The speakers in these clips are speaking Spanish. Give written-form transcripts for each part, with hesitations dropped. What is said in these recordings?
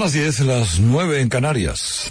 las 10, las 9 en Canarias.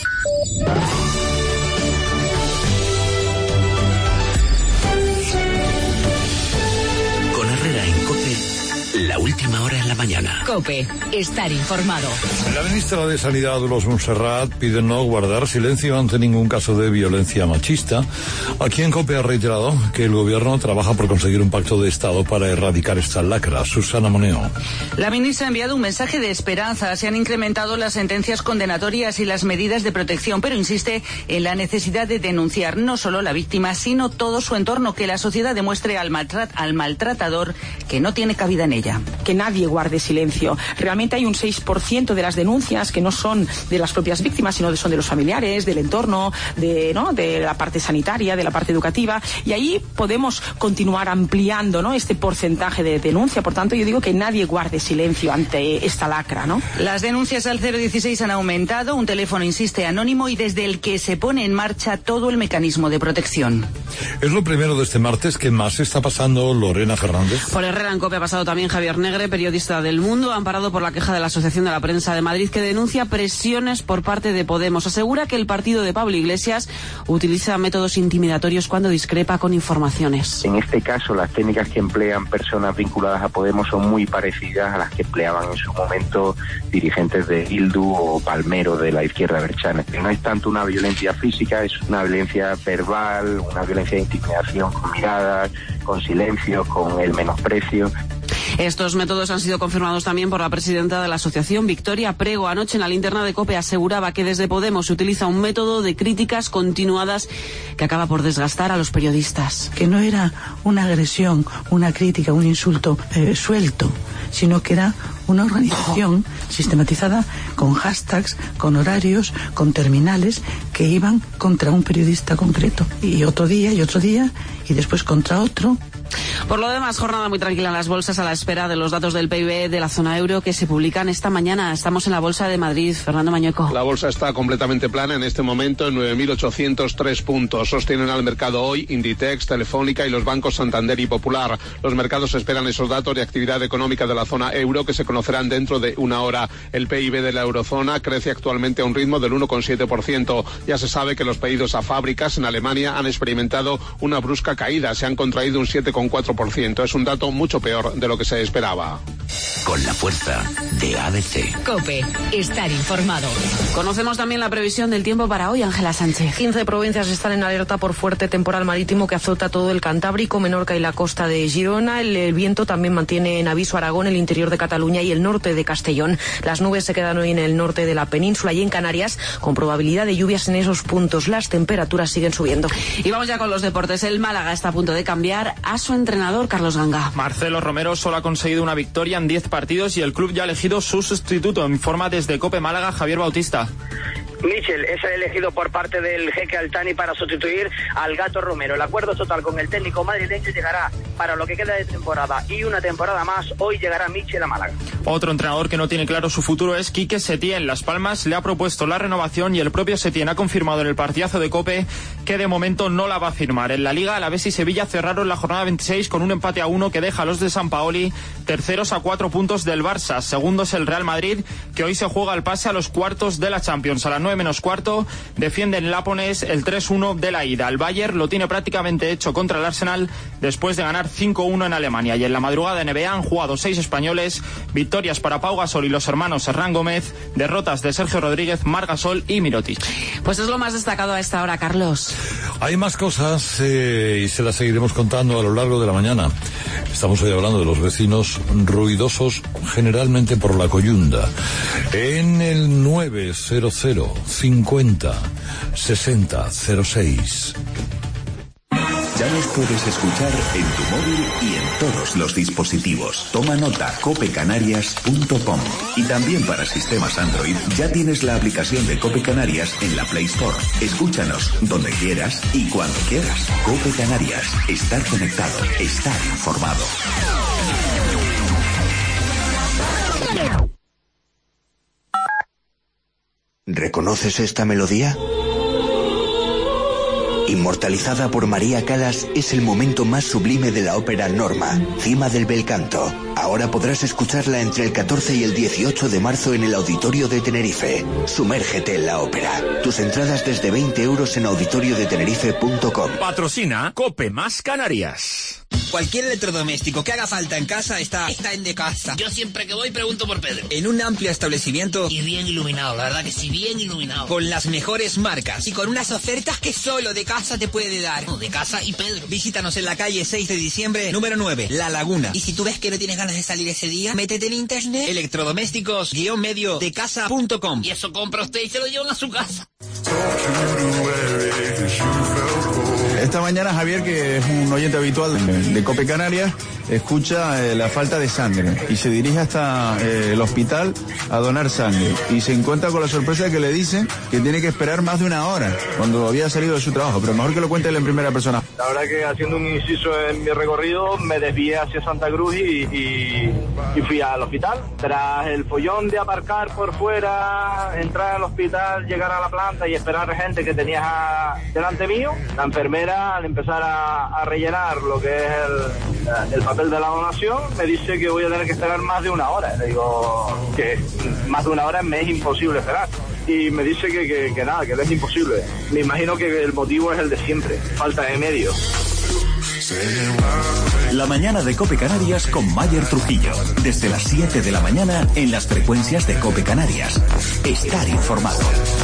Con Herrera en COPE, la última hora en la mañana. COPE, estar informado. La ministra de Sanidad, Dolors Montserrat, pide no guardar silencio ante ningún caso de violencia machista. Aquí en COPE ha reiterado que el gobierno trabaja por conseguir un pacto de Estado para erradicar esta lacra. Susana Moneo. La ministra ha enviado un mensaje de esperanza. Se han incrementado las sentencias condenatorias y las medidas de protección, pero insiste en la necesidad de denunciar no solo la víctima, sino todo su entorno, que la sociedad demuestre al maltratador que no tiene cabida en ella. Que nadie guarde silencio. Realmente hay un 6% de las denuncias que no son de las propias víctimas, sino son de los familiares, del entorno, de la parte sanitaria, de la parte educativa, y ahí podemos continuar ampliando, este porcentaje de denuncia. Por tanto, yo digo que nadie guarde silencio ante esta lacra, Las denuncias al 016 han aumentado, un teléfono, insiste, anónimo, y desde el que se pone en marcha todo el mecanismo de protección. Es lo primero de este martes. ¿Qué más está pasando, Lorena Fernández? Por Herrera en COPE ha pasado también Javier Negre, periodista del Mundo, amparado por la queja de la Asociación de la Prensa de Madrid, que denuncia presiones por parte de Podemos. Asegura que el partido de Pablo Iglesias utiliza métodos intimidatorios cuando discrepa con informaciones. En este caso, las técnicas que emplean personas vinculadas a Podemos son muy parecidas a las que empleaban en su momento dirigentes de Bildu o Palmero de la izquierda berchana. No es tanto una violencia física, es una violencia verbal, una violencia de intimidación con miradas, con silencios, con el menosprecio. Estos métodos han sido confirmados también por la presidenta de la asociación, Victoria Prego. Anoche en la linterna de COPE aseguraba que desde Podemos se utiliza un método de críticas continuadas que acaba por desgastar a los periodistas. Que no era una agresión, una crítica, un insulto suelto, sino que era una organización sistematizada con hashtags, con horarios, con terminales que iban contra un periodista concreto. Y otro día, y después contra otro. Por lo demás, jornada muy tranquila en las bolsas a la espera de los datos del PIB de la zona euro que se publican esta mañana. Estamos en la Bolsa de Madrid. Fernando Mañueco. La bolsa está completamente plana en este momento en 9.803 puntos. Sostienen al mercado hoy Inditex, Telefónica y los bancos Santander y Popular. Los mercados esperan esos datos de actividad económica de la zona euro que se conocerán dentro de una hora. El PIB de la eurozona crece actualmente a un ritmo del 1,7%. Ya se sabe que los pedidos a fábricas en Alemania han experimentado una brusca caída. Se han contraído un 7,4%. Es un dato mucho peor de lo que se esperaba. Con la fuerza de ABC. COPE, estar informado. Conocemos también la previsión del tiempo para hoy, Ángela Sánchez. 15 provincias están en alerta por fuerte temporal marítimo que azota todo el Cantábrico, Menorca y la costa de Girona. El viento también mantiene en aviso Aragón, el interior de Cataluña y el norte de Castellón. Las nubes se quedan hoy en el norte de la península y en Canarias, con probabilidad de lluvias en esos puntos. Las temperaturas siguen subiendo. Y vamos ya con los deportes. El Málaga está a punto de cambiar a su entrenador, Carlos Ganga. Marcelo Romero solo ha conseguido una victoria en 10 partidos y el club ya ha elegido su sustituto. Informa desde COPE Málaga Javier Bautista. Michel es el elegido por parte del jeque Altani para sustituir al Gato Romero. El acuerdo total con el técnico madrileño llegará para lo que queda de temporada y una temporada más. Hoy llegará Michel a Málaga. Otro entrenador que no tiene claro su futuro es Quique Setién. Las Palmas le ha propuesto la renovación y el propio Setién ha confirmado en el partidazo de COPE que de momento no la va a firmar. En la Liga, Alavés y Sevilla cerraron la jornada 26 con un empate a 1 que deja a los de Sampaoli terceros a 4 puntos del Barça. Segundo es el Real Madrid, que hoy se juega el pase a los cuartos de la Champions. A las 9 menos cuarto defiende en Lápones el 3-1 de la ida. El Bayern lo tiene prácticamente hecho contra el Arsenal después de ganar 5-1 en Alemania. Y en la madrugada NBA han jugado 6 españoles, victorias para Pau Gasol y los hermanos Herrán Gómez, derrotas de Sergio Rodríguez, Marc Gasol y Mirotic. Pues es lo más destacado a esta hora, Carlos. Hay más cosas y se las seguiremos contando a lo largo de la mañana. Estamos hoy hablando de los vecinos ruidosos, generalmente por la coyunda. En el 900 50 60 06. Ya nos puedes escuchar en tu móvil y en todos los dispositivos. Toma nota, copecanarias.com. Y también para sistemas Android ya tienes la aplicación de Cope Canarias en la Play Store. Escúchanos donde quieras y cuando quieras. Cope Canarias. Estar conectado. Estar informado. ¿Reconoces esta melodía? inmortalizada por María Callas, es el momento más sublime de la ópera Norma, Cima del Bel Canto. Ahora podrás escucharla entre el 14 y el 18 de marzo en el Auditorio de Tenerife. Sumérgete en la ópera. Tus entradas desde 20 euros en auditoriodetenerife.com. Patrocina Cope Más Canarias. Cualquier electrodoméstico que haga falta en casa está en Decasa. Yo siempre que voy pregunto por Pedro. En un amplio establecimiento. Y bien iluminado, la verdad que sí, bien iluminado. Con las mejores marcas. Y con unas ofertas que solo Decasa te puede dar. Decasa y Pedro. Visítanos en la calle 6 de diciembre, número 9, La Laguna. Y si tú ves que no tienes ganas de salir ese día, métete en internet. Electrodomésticos-medio decasa.com. Y eso compra usted y se lo llevan a su casa. Esta mañana Javier, que es un oyente habitual de Cope Canarias, escucha la falta de sangre y se dirige hasta el hospital a donar sangre y se encuentra con la sorpresa de que le dicen que tiene que esperar más de una hora cuando había salido de su trabajo, pero mejor que lo cuente él en primera persona. La verdad que haciendo un inciso en mi recorrido me desvié hacia Santa Cruz y fui al hospital. Tras el follón de aparcar por fuera, entrar al hospital, llegar a la planta y esperar gente que tenía delante mío, la enfermera al empezar a rellenar lo que es el papel de la donación me dice que voy a tener que esperar más de una hora. Le digo que más de una hora me es imposible esperar. Y me dice que nada, que es imposible. Me imagino que el motivo es el de siempre, falta de medios. La mañana de Cope Canarias con Mayer Trujillo. Desde las 7 de la mañana en las frecuencias de Cope Canarias. Estar informado.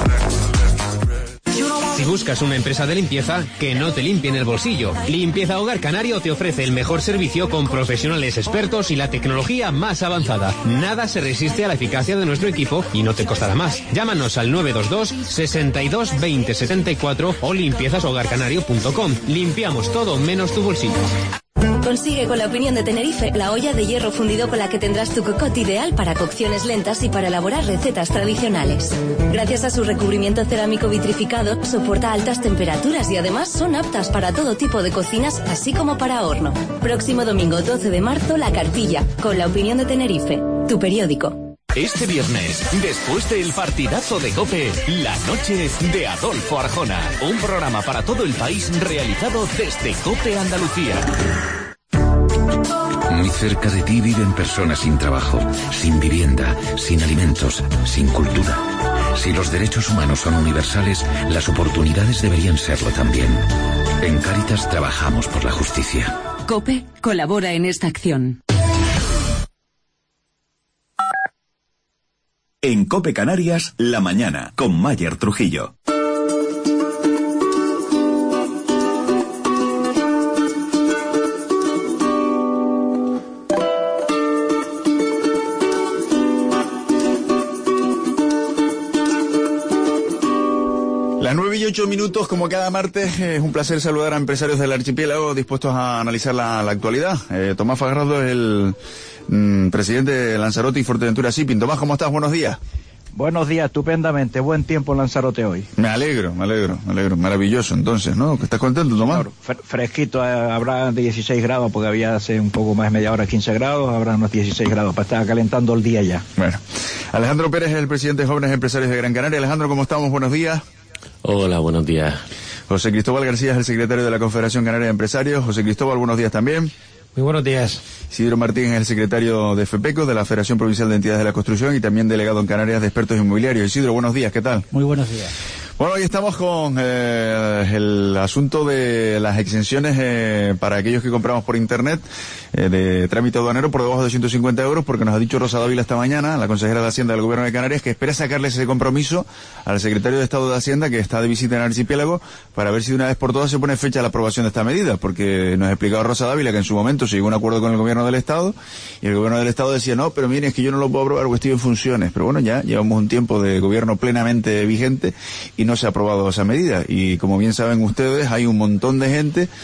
Si buscas una empresa de limpieza, que no te limpie en el bolsillo. Limpieza Hogar Canario te ofrece el mejor servicio con profesionales expertos y la tecnología más avanzada. Nada se resiste a la eficacia de nuestro equipo y no te costará más. Llámanos al 922 62 20 74 o limpiezashogarcanario.com. Limpiamos todo menos tu bolsillo. Consigue con la opinión de Tenerife la olla de hierro fundido con la que tendrás tu cocotte ideal para cocciones lentas y para elaborar recetas tradicionales. Gracias a su recubrimiento cerámico vitrificado, soporta altas temperaturas y además son aptas para todo tipo de cocinas, así como para horno. Próximo domingo 12 de marzo, La Cartilla, con la opinión de Tenerife, tu periódico. Este viernes, después del partidazo de COPE, la noche de Adolfo Arjona. Un programa para todo el país realizado desde COPE Andalucía. Muy cerca de ti viven personas sin trabajo, sin vivienda, sin alimentos, sin cultura. Si los derechos humanos son universales, las oportunidades deberían serlo también. En Cáritas trabajamos por la justicia. COPE colabora en esta acción. En Cope Canarias, la mañana, con Mayer Trujillo. Las 9:08, como cada martes, es un placer saludar a empresarios del archipiélago dispuestos a analizar la actualidad. Tomás Fajardo es el presidente de Lanzarote y Fuerteventura Shipping. Tomás, ¿cómo estás? Buenos días. Buenos días, estupendamente. Buen tiempo en Lanzarote hoy. Me alegro. Maravilloso, entonces, ¿no? ¿Estás contento, Tomás? Claro, fresquito, habrá 16 grados, porque había hace un poco más de media hora 15 grados, habrá unos 16 grados, para estar calentando el día ya. Bueno, Alejandro Pérez es el presidente de Jóvenes Empresarios de Gran Canaria. Alejandro, ¿cómo estamos? Buenos días. Hola, buenos días. José Cristóbal García es el secretario de la Confederación Canaria de Empresarios. José Cristóbal, buenos días también. Muy buenos días. Isidro Martín es el secretario de FEPECO, de la Federación Provincial de Entidades de la Construcción, y también delegado en Canarias de Expertos Inmobiliarios. Isidro, buenos días, ¿qué tal? Muy buenos días. Bueno, hoy estamos con el asunto de las exenciones para aquellos que compramos por Internet de trámite aduanero por debajo de 150 euros, porque nos ha dicho Rosa Dávila esta mañana, la consejera de Hacienda del Gobierno de Canarias, que espera sacarle ese compromiso al secretario de Estado de Hacienda, que está de visita en el archipiélago, para ver si de una vez por todas se pone fecha a la aprobación de esta medida, porque nos ha explicado Rosa Dávila que en su momento se llegó a un acuerdo con el Gobierno del Estado, y el Gobierno del Estado decía, no, pero miren, es que yo no lo puedo aprobar porque estoy en funciones. Pero bueno, ya llevamos un tiempo de gobierno plenamente vigente y no se ha aprobado esa medida. Y como bien saben ustedes, hay un montón de gente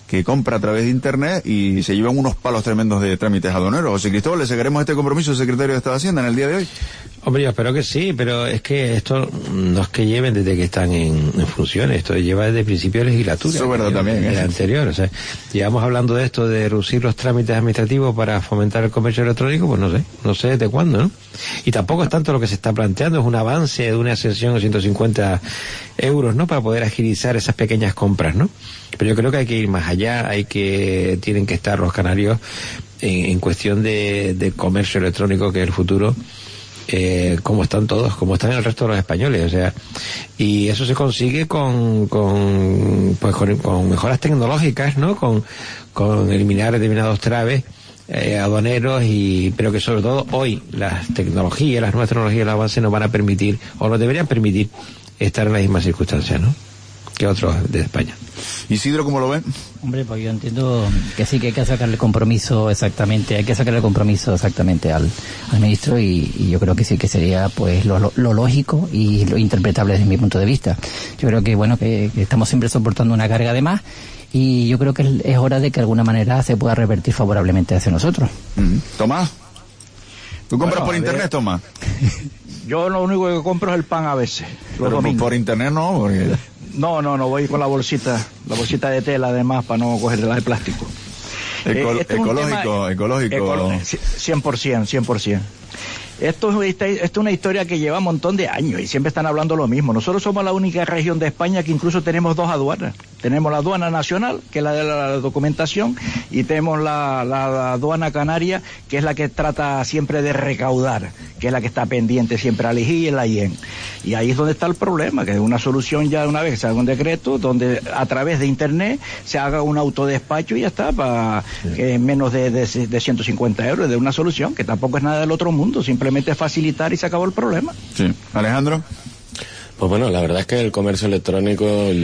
que compra a través de internet y se llevan unos palos tremendos de trámites aduaneros. José Cristóbal, ¿le seguiremos este compromiso, secretario de Estado de Hacienda, en el día de hoy? Hombre, yo espero que sí, pero es que esto no es que lleven desde que están en funciones, esto lleva desde el principio de legislatura. Eso es verdad también. El anterior, o sea, llevamos hablando de esto, de reducir los trámites administrativos para fomentar el comercio electrónico, pues no sé desde cuándo, ¿no? Y tampoco es tanto lo que se está planteando, es un avance de una exención de 150 euros, ¿no? Para poder agilizar esas pequeñas compras, ¿no? Pero yo creo que hay que ir más allá, tienen que estar los canarios en cuestión de comercio electrónico, que es el futuro, como están todos, como están el resto de los españoles, o sea, y eso se consigue con mejoras tecnológicas, ¿no? Con eliminar determinados traves aduaneros, pero que sobre todo hoy las nuevas tecnologías, el avance nos van a permitir, o nos deberían permitir, estar en las mismas circunstancias, ¿no? Que otros de España. Isidro, ¿cómo lo ven? Hombre, pues yo entiendo que sí, que hay que sacarle compromiso exactamente al ministro, y yo creo que sí, que sería pues lo lógico y lo interpretable desde mi punto de vista. Yo creo que bueno, que estamos siempre soportando una carga de más, y yo creo que es hora de que de alguna manera se pueda revertir favorablemente hacia nosotros. Tomás, ¿tú compras por internet, Tomás? Yo lo único que compro es el pan a veces. Pero por internet no, porque... No, voy con la bolsita de tela además, para no coger la de plástico. Ecológico. 100%. Esto es una historia que lleva un montón de años y siempre están hablando lo mismo. Nosotros somos la única región de España que incluso tenemos dos aduanas. Tenemos la aduana nacional, que es la de la documentación, y tenemos la aduana canaria, que es la que trata siempre de recaudar, que es la que está pendiente siempre al IGI y el AIEN. Y ahí es donde está el problema, que es una solución ya de una vez que se haga un decreto, donde a través de internet se haga un autodespacho y ya está, para que en menos de 150 euros, de una solución, que tampoco es nada del otro mundo, simplemente facilitar y se acabó el problema. Sí. Alejandro. Pues bueno, la verdad es que el comercio electrónico,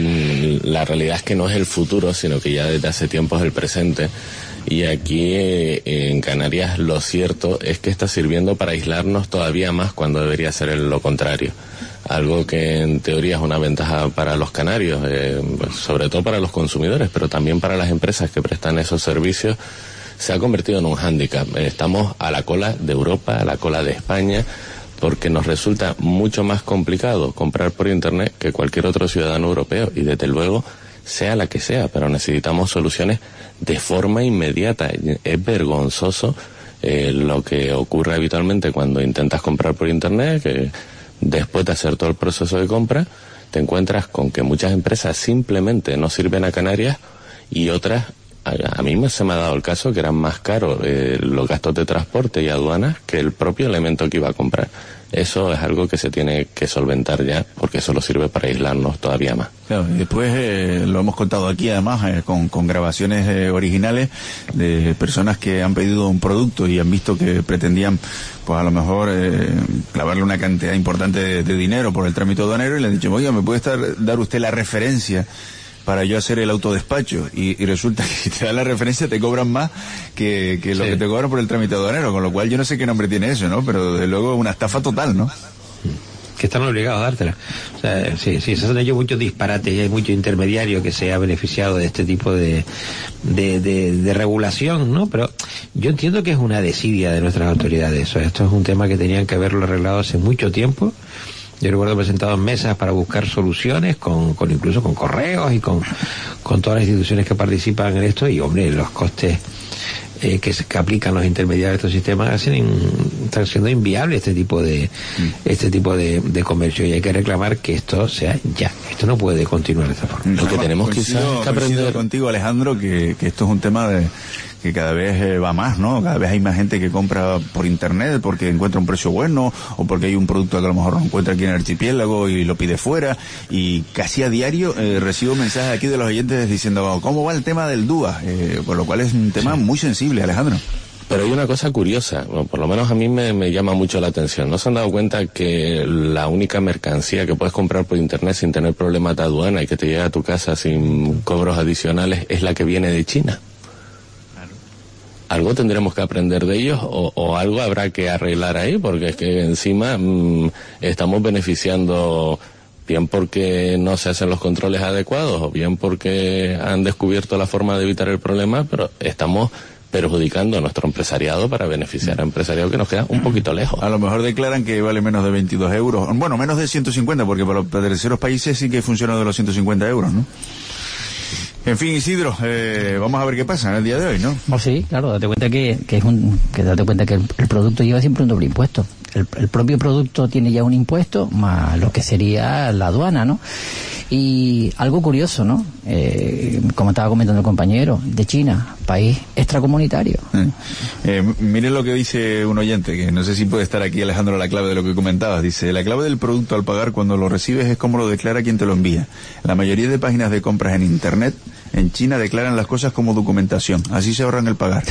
la realidad es que no es el futuro, sino que ya desde hace tiempo es el presente. Y aquí en Canarias lo cierto es que está sirviendo para aislarnos todavía más, cuando debería ser lo contrario. Algo que en teoría es una ventaja para los canarios, sobre todo para los consumidores, pero también para las empresas que prestan esos servicios, se ha convertido en un hándicap. Estamos a la cola de Europa, a la cola de España, porque nos resulta mucho más complicado comprar por internet que cualquier otro ciudadano europeo, y desde luego sea la que sea, pero necesitamos soluciones de forma inmediata. Es vergonzoso lo que ocurre habitualmente cuando intentas comprar por internet, que después de hacer todo el proceso de compra te encuentras con que muchas empresas simplemente no sirven a Canarias, y otras, a mí se me ha dado el caso que eran más caros los gastos de transporte y aduanas que el propio elemento que iba a comprar. Eso es algo que se tiene que solventar ya, porque solo sirve para aislarnos todavía más. Claro, y después lo hemos contado aquí además con grabaciones originales de personas que han pedido un producto y han visto que pretendían, pues a lo mejor clavarle una cantidad importante de dinero por el trámite aduanero, y le han dicho, oiga, ¿me puede dar usted la referencia para yo hacer el autodespacho? Y resulta que si te dan la referencia te cobran más que lo que te cobran por el trámite aduanero, con lo cual yo no sé qué nombre tiene eso, ¿no? Pero desde luego es una estafa total, ¿no? Que están obligados a dártela. O sea, sí, se han hecho muchos disparates y hay mucho intermediario que se ha beneficiado de este tipo de regulación, ¿no? Pero yo entiendo que es una desidia de nuestras autoridades. O sea, esto es un tema que tenían que haberlo arreglado hace mucho tiempo. Yo recuerdo presentado mesas para buscar soluciones, incluso con correos y con todas las instituciones que participan en esto, y hombre, los costes que aplican los intermediarios de estos sistemas están siendo inviables este tipo de comercio, y hay que reclamar que esto sea ya. Esto no puede continuar de esta forma. Lo que tenemos quizás que aprender contigo, Alejandro, que esto es un tema que cada vez va más, ¿no? Cada vez hay más gente que compra por internet porque encuentra un precio bueno, o porque hay un producto que a lo mejor no encuentra aquí en el archipiélago y lo pide fuera, y casi a diario recibo mensajes aquí de los oyentes diciendo, ¿cómo va el tema del DUA? Por lo cual es un tema muy sensible, Alejandro. Pero hay una cosa curiosa, bueno, por lo menos a mí me llama mucho la atención. ¿No se han dado cuenta que la única mercancía que puedes comprar por internet sin tener problemas de aduana y que te llega a tu casa sin cobros adicionales es la que viene de China? Algo tendremos que aprender de ellos, o algo habrá que arreglar ahí, porque es que encima estamos beneficiando bien porque no se hacen los controles adecuados o bien porque han descubierto la forma de evitar el problema, pero estamos perjudicando a nuestro empresariado para beneficiar al empresariado que nos queda un poquito lejos. A lo mejor declaran que vale menos de 22 euros, bueno, menos de 150, porque para los terceros países sí que funciona de los 150 euros, ¿no? En fin, Isidro, vamos a ver qué pasa en el día de hoy, ¿no? Oh, sí, claro, date cuenta que date cuenta que el producto lleva siempre un doble impuesto. El propio producto tiene ya un impuesto más lo que sería la aduana, ¿no? Y algo curioso, ¿no? Como estaba comentando el compañero, de China, país extracomunitario. Miren lo que dice un oyente, que no sé si puede estar aquí, Alejandro, la clave de lo que comentabas. Dice, la clave del producto al pagar cuando lo recibes es cómo lo declara quien te lo envía. La mayoría de páginas de compras en Internet en China declaran las cosas como documentación. Así se ahorran el pagar.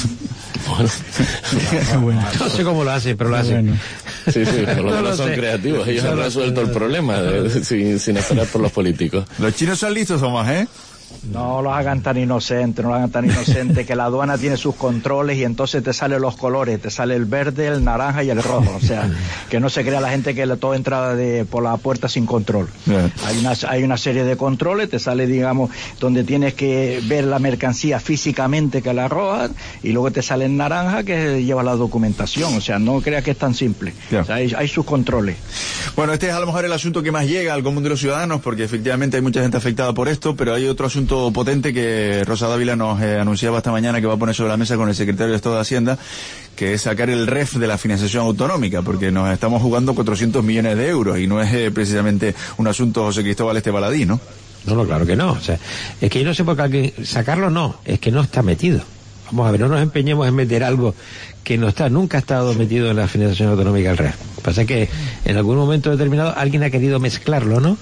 Bueno. No sé cómo lo hacen, pero lo hacen. Sí, por lo menos son creativos. Ellos han resuelto el problema sin esperar por los políticos. Los chinos son listos, Tomás, ¿eh? No los hagan tan inocentes, que la aduana tiene sus controles y entonces te salen los colores, te sale el verde, el naranja y el rojo, o sea, que no se crea la gente que todo entra por la puerta sin control. Hay una serie de controles, te sale, digamos, donde tienes que ver la mercancía físicamente que la arrojan, y luego te sale el naranja que lleva la documentación, o sea, no creas que es tan simple. O sea, hay sus controles. Bueno, este es a lo mejor el asunto que más llega al común de los ciudadanos, porque efectivamente hay mucha gente afectada por esto, pero hay otro asunto potente que Rosa Dávila nos anunciaba esta mañana que va a poner sobre la mesa con el secretario de Estado de Hacienda, que es sacar el REF de la financiación autonómica, porque nos estamos jugando 400 millones de euros y no es precisamente un asunto José Cristóbal Baladí, ¿no? No, claro que no. O sea, es que yo no sé por qué alguien sacarlo, no, es que no está metido. Vamos a ver, no nos empeñemos en meter algo que no está, nunca ha estado metido en la financiación autonómica del REF. Pasa que en algún momento determinado alguien ha querido mezclarlo, ¿no?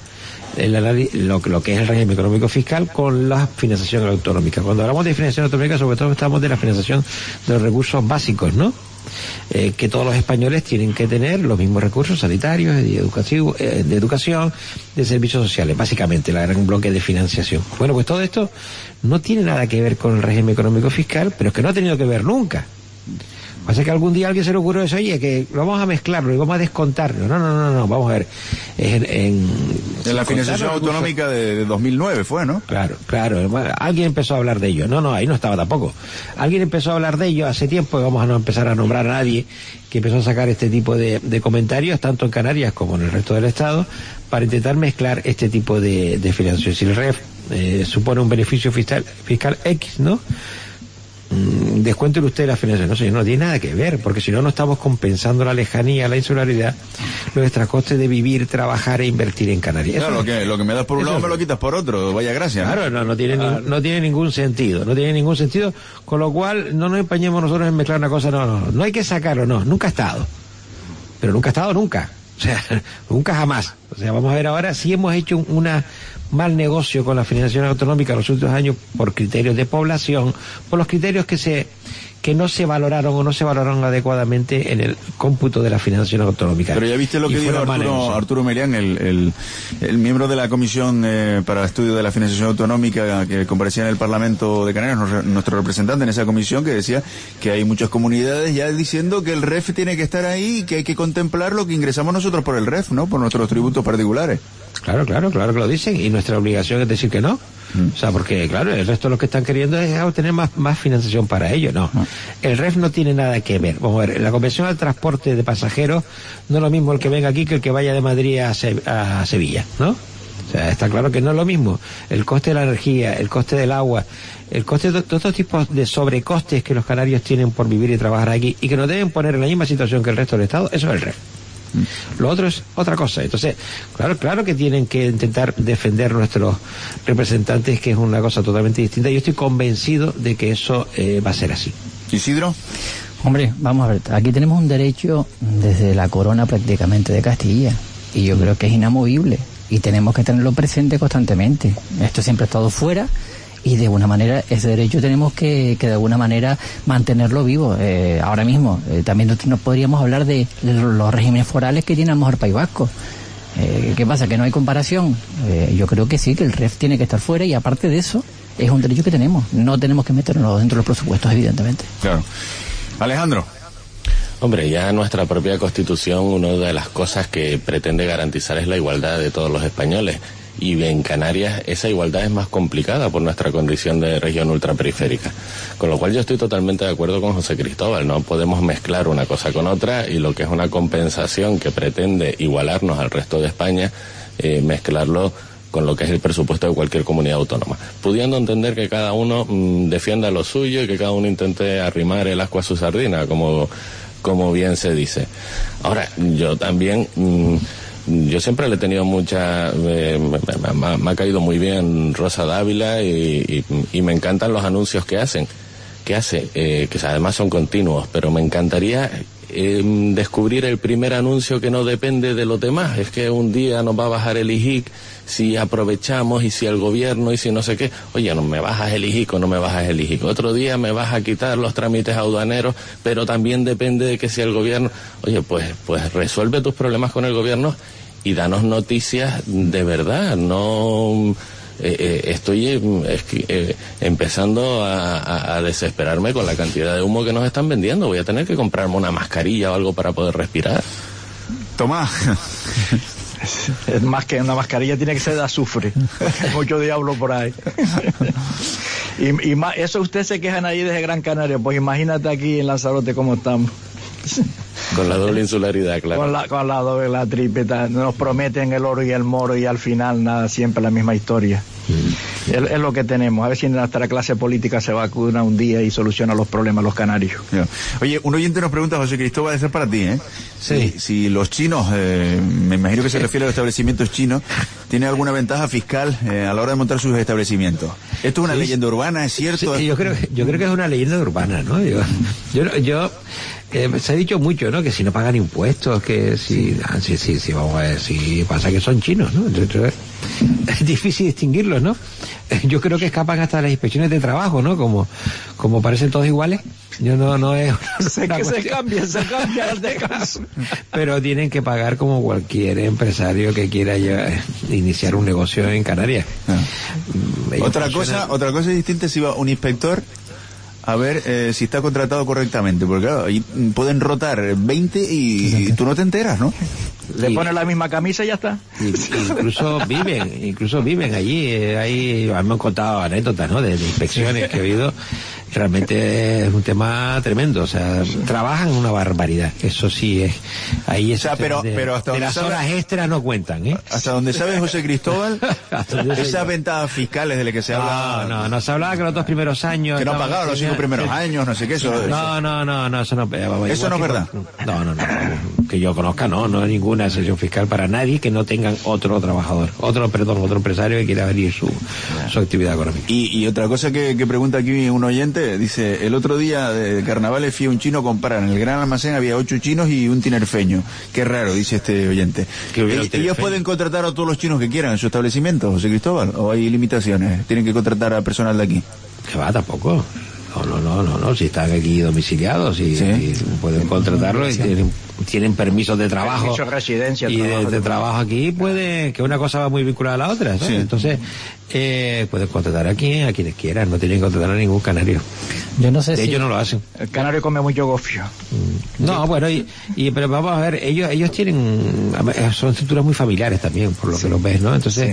Lo que es el régimen económico fiscal con la financiación autonómica. Cuando hablamos de financiación autonómica, sobre todo estamos de la financiación de los recursos básicos, ¿no? Que todos los españoles tienen que tener los mismos recursos sanitarios, de educación, de servicios sociales, básicamente, la gran bloque de financiación. Bueno, pues todo esto no tiene nada que ver con el régimen económico fiscal, pero es que no ha tenido que ver nunca. Pasa que algún día a alguien se le ocurrió eso, oye, que vamos a mezclarlo y vamos a descontarlo. No, vamos a ver. En la financiación autonómica de 2009 fue, ¿no? Claro. Alguien empezó a hablar de ello. No, ahí no estaba tampoco. Alguien empezó a hablar de ello hace tiempo y vamos a no empezar a nombrar a nadie que empezó a sacar este tipo de comentarios, tanto en Canarias como en el resto del Estado, para intentar mezclar este tipo de financiación. Si el REF supone un beneficio fiscal X, ¿no? Descuéntele usted la financiación. No, señor, no tiene nada que ver, porque si no, no estamos compensando la lejanía, la insularidad, los extracostes de vivir, trabajar e invertir en Canarias. Claro, lo que me das por un lado me lo quitas por otro, vaya gracia. Claro, no tiene ningún sentido, con lo cual no nos empeñemos nosotros en mezclar una cosa, no hay que sacarlo, nunca ha estado, pero nunca ha estado nunca, o sea, nunca jamás. O sea, vamos a ver ahora si hemos hecho una mal negocio con la financiación autonómica en los últimos años por criterios de población, por los criterios que no se valoraron o no se valoraron adecuadamente en el cómputo de la financiación autonómica. Pero ya viste lo que dijo Arturo Melián, el miembro de la Comisión para el Estudio de la Financiación Autonómica que comparecía en el Parlamento de Canarias, nuestro representante en esa comisión, que decía que hay muchas comunidades ya diciendo que el REF tiene que estar ahí y que hay que contemplar lo que ingresamos nosotros por el REF, ¿no? Por nuestros tributos particulares. Claro que lo dicen, y nuestra obligación es decir que no. O sea, porque claro, el resto de lo que están queriendo es obtener más financiación para ello, no. El REF no tiene nada que ver. Vamos a ver, la convención al transporte de pasajeros no es lo mismo el que venga aquí que el que vaya de Madrid a Sevilla, ¿no? O sea, está claro que no es lo mismo. El coste de la energía, el coste del agua, el coste de todos estos tipos de sobrecostes que los canarios tienen por vivir y trabajar aquí y que nos deben poner en la misma situación que el resto del Estado, eso es el REF. Lo otro es otra cosa. Entonces, claro que tienen que intentar defender nuestros representantes, que es una cosa totalmente distinta. Yo estoy convencido de que eso va a ser así. ¿Isidro? Hombre, vamos a ver, aquí tenemos un derecho desde la corona prácticamente de Castilla, y yo creo que es inamovible, y tenemos que tenerlo presente constantemente. Esto siempre ha estado fuera, y de alguna manera ese derecho tenemos que de alguna manera mantenerlo vivo. Ahora mismo también nos podríamos hablar de los regímenes forales que tiene a lo mejor País Vasco. ¿Qué pasa? ¿Que no hay comparación? Yo creo que sí, que el REF tiene que estar fuera, y aparte de eso es un derecho que tenemos, no tenemos que meternos dentro de los presupuestos, evidentemente. Claro. Alejandro. Hombre, ya nuestra propia Constitución, una de las cosas que pretende garantizar es la igualdad de todos los españoles. Y en Canarias esa igualdad es más complicada por nuestra condición de región ultraperiférica. Con lo cual yo estoy totalmente de acuerdo con José Cristóbal. No podemos mezclar una cosa con otra, y lo que es una compensación que pretende igualarnos al resto de España, mezclarlo con lo que es el presupuesto de cualquier comunidad autónoma, pudiendo entender que cada uno defienda lo suyo y que cada uno intente arrimar el ascua a su sardina, como bien se dice. Ahora, yo también... yo siempre le he tenido mucha... me ha caído muy bien Rosa Dávila, y me encantan los anuncios que hace, que además son continuos, pero me encantaría descubrir el primer anuncio que no depende de los demás. Es que un día nos va a bajar el IGIC si aprovechamos, y si el gobierno, y si no sé qué. Oye, no me bajas el IGIC o no me bajas el IGIC. Otro día me vas a quitar los trámites aduaneros, pero también depende de que si el gobierno... Oye, pues resuelve tus problemas con el gobierno y danos noticias de verdad. No... estoy empezando a desesperarme con la cantidad de humo que nos están vendiendo. Voy a tener que comprarme una mascarilla o algo para poder respirar. Tomás. Es más que una mascarilla, tiene que ser de azufre. Hay mucho diablo por ahí. y más, eso ustedes se quejan ahí desde Gran Canaria, pues imagínate aquí en Lanzarote cómo estamos. Con la doble insularidad, claro. Con la doble, la tripeta. Nos prometen el oro y el moro, y al final nada, siempre la misma historia. Es lo que tenemos. A ver si nuestra clase política se vacuna un día y soluciona los problemas los canarios. Oye, un oyente nos pregunta, José Cristóbal, eso es para ti, Sí. Si los chinos, me imagino que se refiere a los establecimientos chinos, ¿tienen alguna ventaja fiscal a la hora de montar sus establecimientos? ¿Esto es una leyenda urbana, es cierto? Sí, yo creo que es una leyenda urbana, ¿no? Yo se ha dicho mucho, ¿no? Que si no pagan impuestos, que si... Sí, vamos a ver, si pasa que son chinos, ¿no? Entonces, es difícil distinguirlos, ¿no? Yo creo que escapan hasta las inspecciones de trabajo, ¿no? Como parecen todos iguales. Yo no es... Se cambian de caso. Pero tienen que pagar como cualquier empresario que quiera iniciar un negocio en Canarias. Otra cosa distinta es si va un inspector a ver si está contratado correctamente, porque claro, ahí pueden rotar 20 y tú no te enteras, ¿no? Le pones la misma camisa y ya está. Incluso viven allí. Ahí me han contado anécdotas, ¿no? De inspecciones que he oído. Realmente es un tema tremendo. O sea, trabajan una barbaridad. Eso sí es. Ahí es. O sea, pero hasta de las horas extras no cuentan, ¿eh? Hasta donde sabe José Cristóbal, esas ventajas fiscales de las que se habla. No se hablaba que los 2 primeros años. Que no pagaban los 5 primeros años, no sé qué. Eso No, eso no. Eso no es verdad. No. Que yo conozca, no hay ninguna excepción fiscal para nadie que no tengan otro trabajador, otro empresario que quiera abrir su actividad económica. Y otra cosa que pregunta aquí un oyente, dice, el otro día de carnavales fui a un chino a comprar, en el gran almacén había 8 chinos y un tinerfeño. Qué raro, dice este oyente. ¿Ellos pueden contratar a todos los chinos que quieran en su establecimiento, José Cristóbal? ¿O hay limitaciones? ¿Tienen que contratar a personal de aquí? Que va, tampoco. No, si están aquí domiciliados y pueden contratarlo y tienen permisos de trabajo. Residencia, y de trabajo aquí puede, que una cosa va muy vinculada a la otra, ¿sabes? Sí. Entonces, pueden contratar a quienes quieran, no tienen que contratar a ningún canario. Yo no sé si ellos no lo hacen. El canario come mucho gofio. No, bueno, pero vamos a ver, ellos tienen, son estructuras muy familiares también, por lo que lo ves, ¿no? Entonces,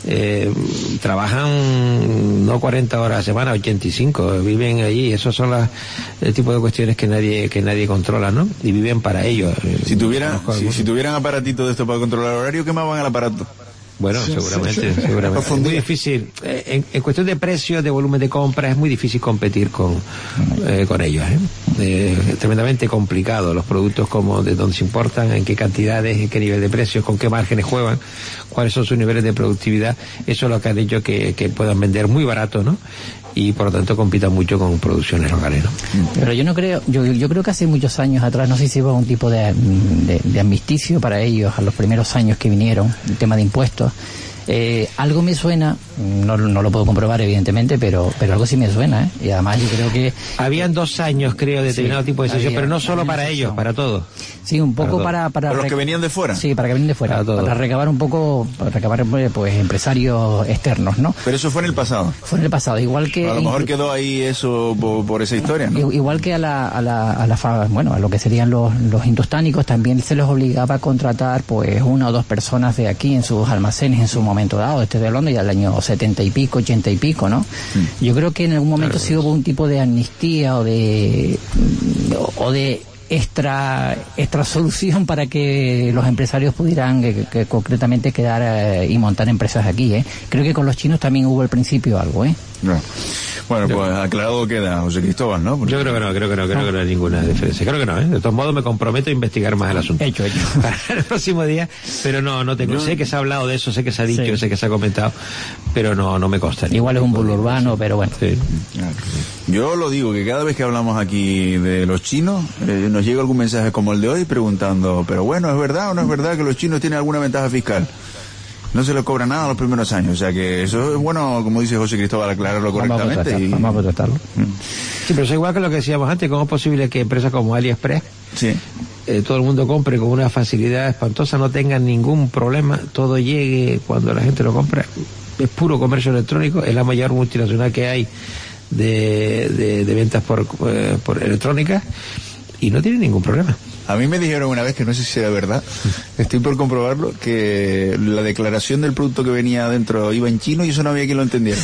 trabajan no 40 horas a la semana, 85, viven allí, esos son el tipo de cuestiones que nadie controla, ¿no? Y viven para ellos. Si tuvieran aparatitos de esto para controlar el horario, quemaban el aparato. Bueno, seguramente. Es muy difícil. En cuestión de precios, de volumen de compra, es muy difícil competir con ellos. Es tremendamente complicado. Los productos, como de dónde se importan, en qué cantidades, en qué nivel de precios, con qué márgenes juegan, cuáles son sus niveles de productividad. Eso es lo que han hecho que puedan vender muy barato, ¿no? Y por lo tanto compitan mucho con producciones locales, ¿no? Pero yo no creo, yo creo que hace muchos años atrás, no sé si hubo un tipo de amnisticio para ellos a los primeros años que vinieron, el tema de impuestos. Algo me suena No lo puedo comprobar, evidentemente, pero algo sí me suena, ¿eh? Y además yo creo que... Habían 2 años, creo, de determinado tipo de sesión, pero no solo para ellos, para todos. Sí, un poco para los que venían de fuera. Sí, para que venían de fuera, para recabar un poco, pues empresarios externos, ¿no? Pero eso fue en el pasado. Fue en el pasado, igual que... A lo mejor quedó ahí eso por esa historia, ¿no? Igual que a lo que serían los hindustánicos, también se les obligaba a contratar pues 1 o 2 personas de aquí en sus almacenes en su momento dado. Estoy hablando ya del año 70 y pico, 80 y pico, ¿no? Yo creo que en algún momento sí hubo un tipo de amnistía o de extra solución para que los empresarios pudieran que concretamente quedar y montar empresas aquí, ¿eh? Creo que con los chinos también hubo al principio algo, ¿eh? No. Bueno, pues aclarado queda, José Cristóbal, ¿no? Porque... Yo creo que no hay ninguna diferencia. Creo que no, ¿eh? De todos modos me comprometo a investigar más el asunto. Hecho. Para el próximo día, pero no tengo. Sé que se ha hablado de eso, sé que se ha dicho, sé que se ha comentado, pero no me consta. Igual es un bulo urbano, pero bueno. Sí. Yo lo digo, que cada vez que hablamos aquí de los chinos, nos llega algún mensaje como el de hoy preguntando, pero bueno, ¿es verdad o no es verdad que los chinos tienen alguna ventaja fiscal? No se les cobra nada los primeros años, o sea que eso es bueno, como dice José Cristóbal, aclararlo correctamente. Vamos a protestarlo. Sí, pero es igual que lo que decíamos antes, ¿cómo es posible que empresas como AliExpress, todo el mundo compre con una facilidad espantosa, no tengan ningún problema, todo llegue cuando la gente lo compra? Es puro comercio electrónico, es la mayor multinacional que hay de ventas por electrónica y no tiene ningún problema. A mí me dijeron una vez, que no sé si era verdad, estoy por comprobarlo, que la declaración del producto que venía adentro iba en chino y eso no había quien lo entendiera.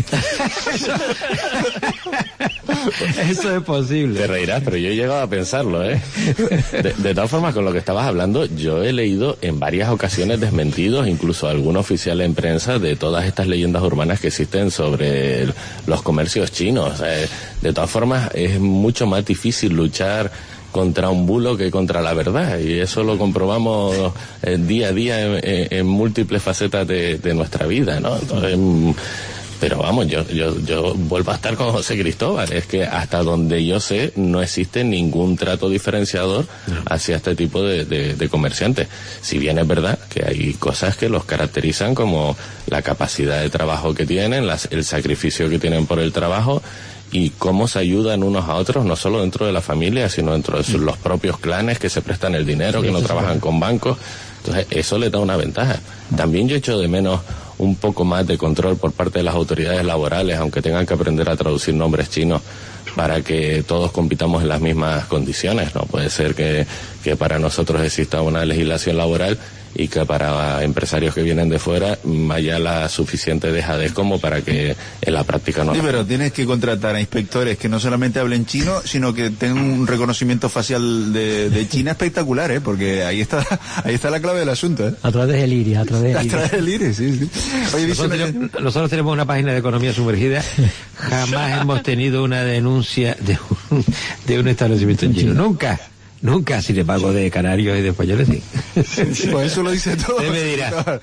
Eso es posible. Te reirás, pero yo he llegado a pensarlo, ¿eh? De todas formas, con lo que estabas hablando, yo he leído en varias ocasiones desmentidos, incluso algún oficial en prensa, de todas estas leyendas urbanas que existen sobre los comercios chinos. De todas formas, es mucho más difícil luchar contra un bulo que contra la verdad, y eso lo comprobamos día a día en múltiples facetas de nuestra vida, ¿no? Entonces, pero vamos, yo vuelvo a estar con José Cristóbal, es que hasta donde yo sé no existe ningún trato diferenciador hacia este tipo de comerciantes. Si bien es verdad que hay cosas que los caracterizan, como la capacidad de trabajo que tienen, el sacrificio que tienen por el trabajo, y cómo se ayudan unos a otros, no solo dentro de la familia, sino dentro de los propios clanes que se prestan el dinero, que no trabajan con bancos. Entonces, eso le da una ventaja. También yo echo de menos un poco más de control por parte de las autoridades laborales, aunque tengan que aprender a traducir nombres chinos para que todos compitamos en las mismas condiciones. No puede ser que para nosotros exista una legislación laboral y que para empresarios que vienen de fuera haya la suficiente dejadez como para que en la práctica no. Sí, pero tienes que contratar a inspectores que no solamente hablen chino, sino que tengan un reconocimiento facial de China espectacular, porque ahí está la clave del asunto, A través del IRI, sí. Oye, nosotros tenemos una página de economía sumergida, jamás hemos tenido una denuncia de un establecimiento en chino, nunca, sin embargo, de canarios y de españoles, sí. Pues eso lo dice todo. Usted me dirá.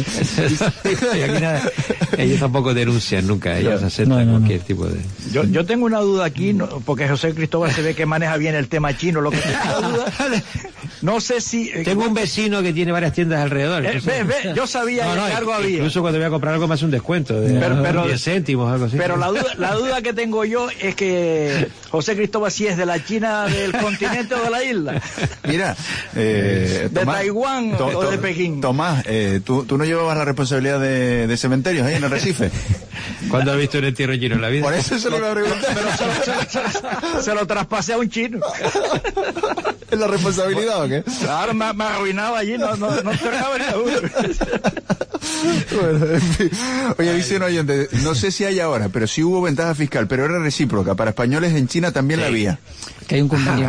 Y aquí nada, ellos tampoco denuncian nunca, ellos aceptan cualquier tipo de... Yo tengo una duda aquí, porque José Cristóbal se ve que maneja bien el tema chino, lo que tengo una duda, no sé si... Tengo un vecino que tiene varias tiendas alrededor. Yo sabía que algo había. Incluso cuando voy a comprar algo me hace un descuento de 10 céntimos, algo así. Pero la duda que tengo yo es que José Cristóbal, si es de la China del continente o de la isla. Mira, de Taiwán o de Pekín. Tomás, ¿tú no llevabas la responsabilidad de cementerios ahí en Arrecife? ¿Cuándo has visto un entierro chino en la vida? Por eso se lo iba a preguntar. Pero se lo traspasé a un chino. ¿Es la responsabilidad o qué? Claro, me arruinaba allí, no entregaba ni a uno. Bueno, en fin. Oye, dice un oyente, no sé si hay ahora, pero sí hubo ventaja fiscal, pero era recíproca. Para españoles en China también la había. Que hay un convenio.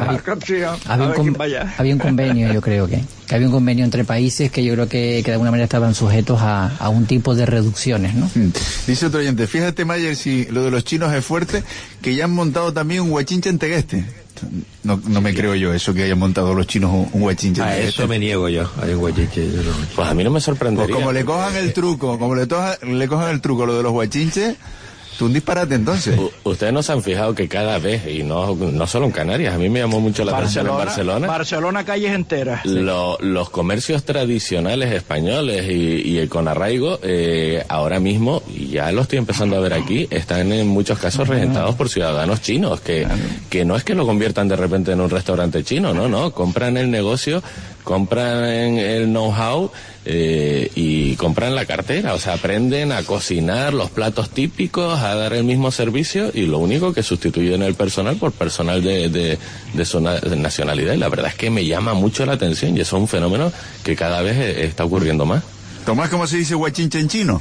Había un convenio, yo creo que había un convenio entre países que yo creo que de alguna manera estaban sujetos a un tipo de reducciones, ¿no? Dice otro oyente, fíjate, Mayer, si lo de los chinos es fuerte, que ya han montado también un huachinche en Tegueste. No me creo yo eso, que hayan montado los chinos un huachinche. A eso me niego yo, hay un huachinche. Pues a mí no me sorprendería. Pues como le cojan el truco, lo de los huachinches, Es un disparate entonces. Ustedes no se han fijado que cada vez, y no solo en Canarias, a mí me llamó mucho la atención en Barcelona. Barcelona, calles enteras. Los comercios tradicionales españoles y con arraigo, ahora mismo, y ya lo estoy empezando a ver aquí, están en muchos casos regentados por ciudadanos chinos, que no es que lo conviertan de repente en un restaurante chino, no, compran el negocio, compran el know-how y compran la cartera, o sea, aprenden a cocinar los platos típicos, a dar el mismo servicio, y lo único que sustituyen el personal por personal de su nacionalidad, y la verdad es que me llama mucho la atención, y eso es un fenómeno que cada vez está ocurriendo más. Tomás, ¿cómo se dice guachinche en chino?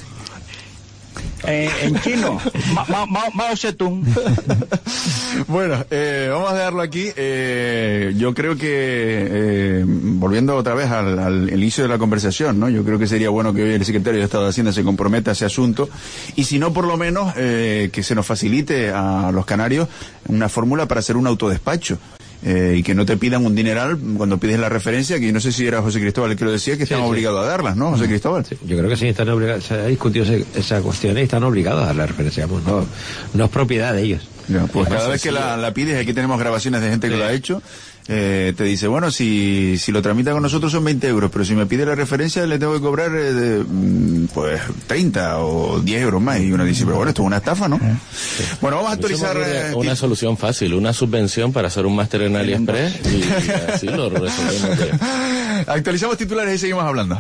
En chino, Mao Zedong. Bueno, vamos a dejarlo aquí. Yo creo que, volviendo otra vez al inicio de la conversación, ¿no? Yo creo que sería bueno que hoy el secretario de Estado de Hacienda se comprometa a ese asunto, y si no, por lo menos, que se nos facilite a los canarios una fórmula para hacer un autodespacho. Y que no te pidan un dineral cuando pides la referencia, que yo no sé si era José Cristóbal el que lo decía, que están obligados a darlas, ¿no, José Cristóbal? Sí, yo creo que sí, están obligados, se ha discutido esa cuestión y están obligados a dar la referencia, pues no es propiedad de ellos. Ya, pues cada vez que la pides, aquí tenemos grabaciones de gente que lo ha hecho, te dice, bueno, si lo tramita con nosotros son 20 euros, pero si me pide la referencia le tengo que cobrar pues 30 o 10 euros más, y uno dice, pero bueno, esto es una estafa, ¿no? Sí. Bueno, vamos a actualizar una solución fácil, una subvención para hacer un máster en AliExpress, y así lo resolvemos. Actualizamos titulares y seguimos hablando.